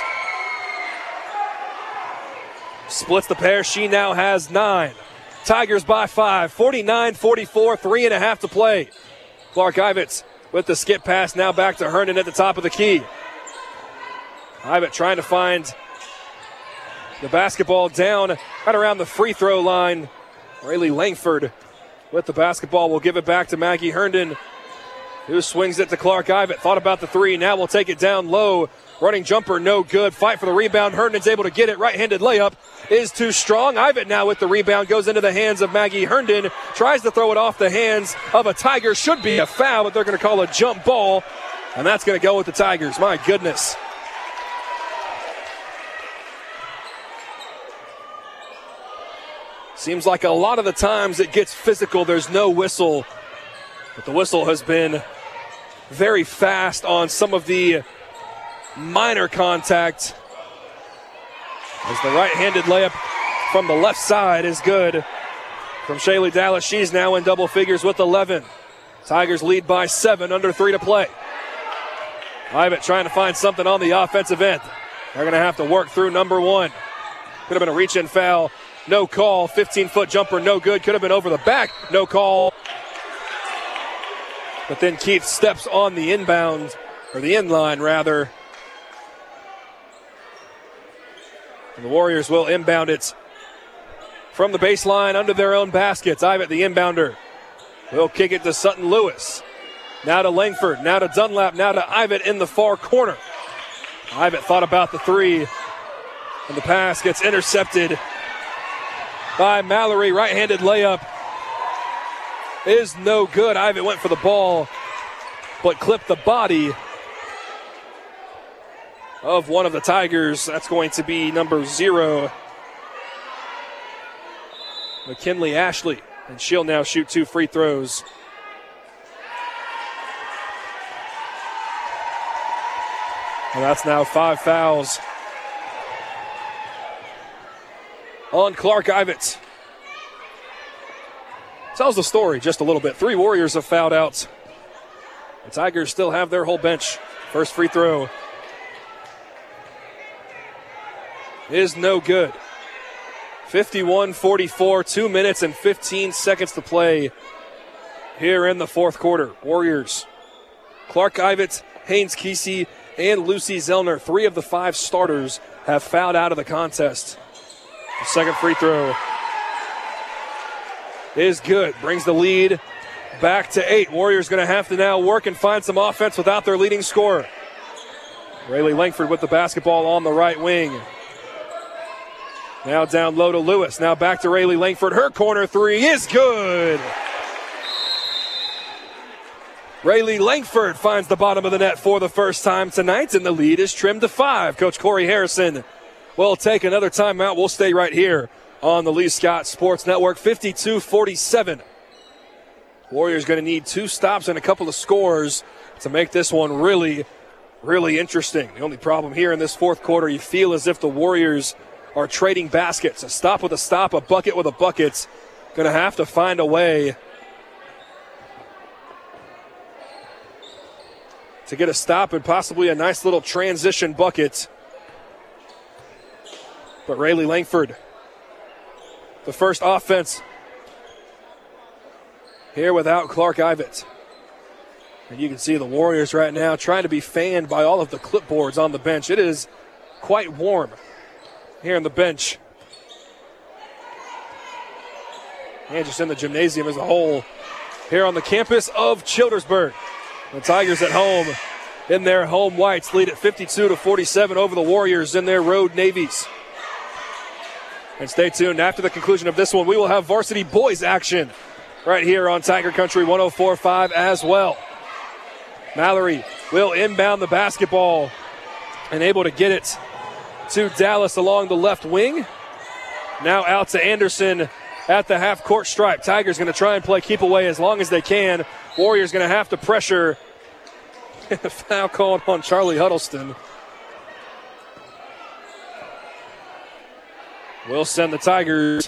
splits the pair, she now has 9. Tigers by 5, 49-44, 3.5 to play. Clark Ivitt with the skip pass, now back to Herndon at the top of the key. Ivitt trying to find the basketball down right around the free throw line. Rayleigh Langford with the basketball will give it back to Maggie Herndon, who swings it to Clark Ivitt. Thought about the three, now will take it down low. Running jumper, no good. Fight for the rebound. Herndon's able to get it. Right-handed layup is too strong. Ivitt now with the rebound, goes into the hands of Maggie Herndon. Tries to throw it off the hands of a Tiger. Should be a foul, but they're going to call a jump ball, and that's going to go with the Tigers. My goodness. Seems like a lot of the times it gets physical, there's no whistle. But the whistle has been very fast on some of the minor contact. As the right-handed layup from the left side is good from Shaylee Dallas. She's now in double figures with 11. Tigers lead by 7, under 3 to play. Ivitt trying to find something on the offensive end. They're going to have to work through number 1. Could have been a reach-in foul. No call. 15-foot jumper, no good. Could have been over the back. No call. But then Keith steps on the inbound, or the inline rather. And the Warriors will inbound it from the baseline under their own baskets. Ivitt, the inbounder, will kick it to Sutton Lewis. Now to Langford, now to Dunlap, now to Ivitt in the far corner. Ivitt thought about the three, and the pass gets intercepted by Mallory. Right-handed layup is no good. Ivitt went for the ball, but clipped the body of one of the Tigers. That's going to be number 0, McKinley Ashley, and she'll now shoot 2 free throws. And that's now 5 fouls on Clark Ivitt. Tells the story just a little bit. 3 Warriors have fouled out. The Tigers still have their whole bench. First free throw is no good. 51-44, 2 minutes and 15 seconds to play here in the fourth quarter. Warriors, Clark Ivitt, Haynes Kesey, and Lucy Zellner, 3 of the 5 starters, have fouled out of the contest. The second free throw is good. Brings the lead back to 8. Warriors going to have to now work and find some offense without their leading scorer. Rayleigh Langford with the basketball on the right wing. Now down low to Lewis. Now back to Rayleigh Langford. Her corner 3 is good. Rayleigh Langford finds the bottom of the net for the first time tonight, and the lead is trimmed to 5. Coach Corey Harrison will take another timeout. We'll stay right here on the Lee Scott Sports Network. 52-47. Warriors going to need 2 stops and a couple of scores to make this one really, really interesting. The only problem here in this fourth quarter, you feel as if the Warriors are trading baskets. A stop with a stop, a bucket with a bucket. Going to have to find a way to get a stop and possibly a nice little transition bucket. But Rayleigh Langford, the first offense here without Clark Ivitt. And you can see the Warriors right now trying to be fanned by all of the clipboards on the bench. It is quite warm here on the bench. And just in the gymnasium as a whole here on the campus of Childersburg. The Tigers at home in their home whites lead at 52-47 over the Warriors in their road navies. And stay tuned. After the conclusion of this one, we will have varsity boys action right here on Tiger Country 104.5 as well. Mallory will inbound the basketball and able to get it to Dallas along the left wing. Now out to Anderson at the half-court stripe. Tigers going to try and play keep away as long as they can. Warriors going to have to pressure. Foul called on Charlie Huddleston. Will send the Tigers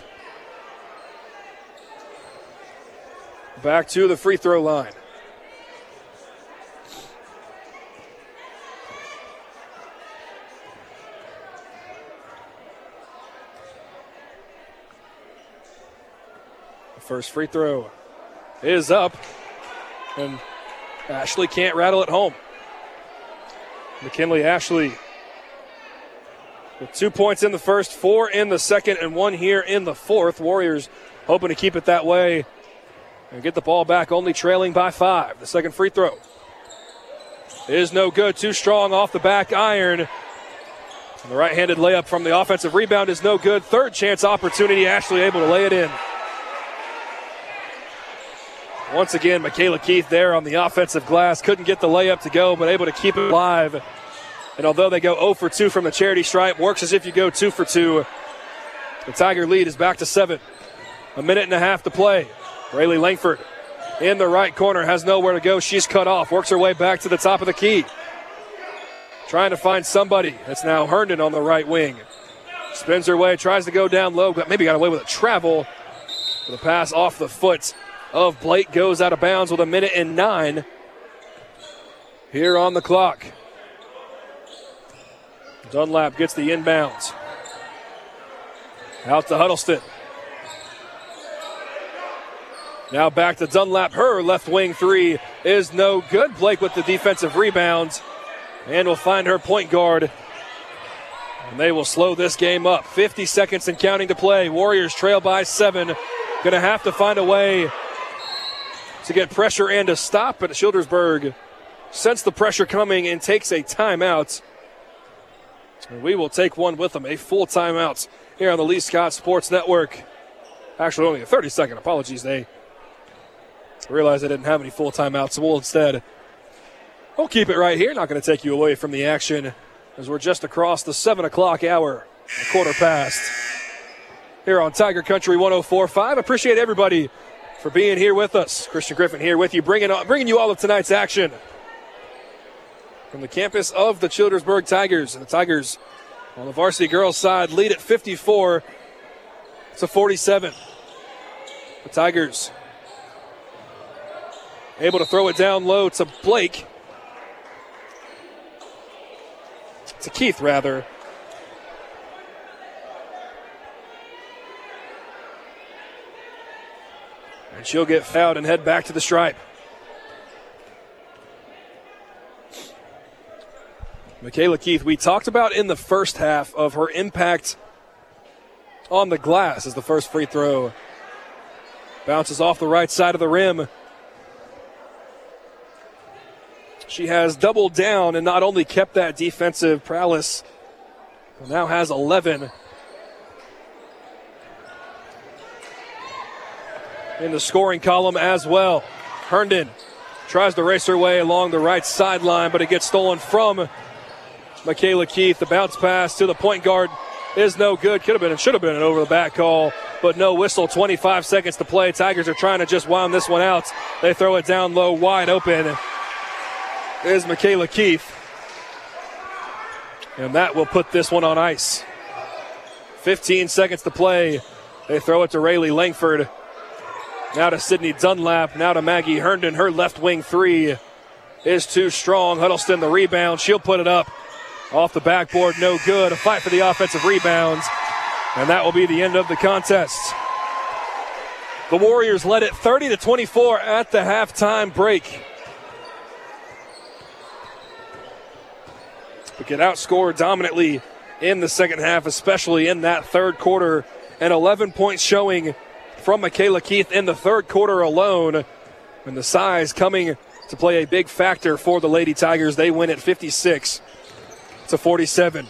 back to the free throw line. The first free throw is up, and Ashley can't rattle it home. McKinley Ashley with 2 points in the first, 4 in the second, and 1 here in the fourth. Warriors hoping to keep it that way and get the ball back, only trailing by 5. The second free throw is no good. Too strong off the back iron. And the right-handed layup from the offensive rebound is no good. Third chance opportunity. Ashley able to lay it in. Once again, Michaela Keith there on the offensive glass. Couldn't get the layup to go, but able to keep it alive. And although they go 0 for 2 from the charity stripe, works as if you go 2 for 2. The Tiger lead is back to 7. A minute and a half to play. Rayleigh Langford in the right corner, has nowhere to go. She's cut off, works her way back to the top of the key. Trying to find somebody. It's now Herndon on the right wing. Spins her way, tries to go down low, but maybe got away with a travel. The pass off the foot of Blake goes out of bounds with 1:09 here on the clock. Dunlap gets the inbounds. Out to Huddleston. Now back to Dunlap. Her left wing 3 is no good. Blake with the defensive rebound and will find her point guard. And they will slow this game up. 50 seconds and counting to play. Warriors trail by 7. Going to have to find a way to get pressure and to stop, but Childersburg sensed the pressure coming and takes a timeout. And we will take one with them, a full timeout here on the Lee Scott Sports Network. Actually, only a 30-second. Apologies. They realized they didn't have any full timeouts, so we'll keep it right here. Not going to take you away from the action as we're just across the 7 o'clock hour, a quarter past. Here on Tiger Country 104.5. Appreciate everybody for being here with us. Christian Griffin here with you, bringing you all of tonight's action from the campus of the Childersburg Tigers. And the Tigers on the varsity girls side lead at 54-47. The Tigers able to throw it down low to Blake. To Keith, rather. And she'll get fouled and head back to the stripe. Michaela Keith, we talked about in the first half of her impact on the glass as the first free throw bounces off the right side of the rim. She has doubled down and not only kept that defensive prowess, but now has 11 in the scoring column as well. Herndon tries to race her way along the right sideline, but it gets stolen from Michaela Keith. The bounce pass to the point guard is no good. Could have been and should have been an over-the-back call, but no whistle. 25 seconds to play. Tigers are trying to just wound this one out. They throw it down low, wide open. Is Michaela Keith. And that will put this one on ice. 15 seconds to play. They throw it to Rayleigh Langford. Now to Sydney Dunlap. Now to Maggie Herndon. Her left wing three is too strong. Huddleston the rebound. She'll put it up. Off the backboard, no good. A fight for the offensive rebounds. And that will be the end of the contest. The Warriors led it 30-24 at the halftime break. But get outscored dominantly in the second half, especially in that third quarter. An 11-point showing from Michaela Keith in the third quarter alone. And the size coming to play a big factor for the Lady Tigers. They win at 56-47.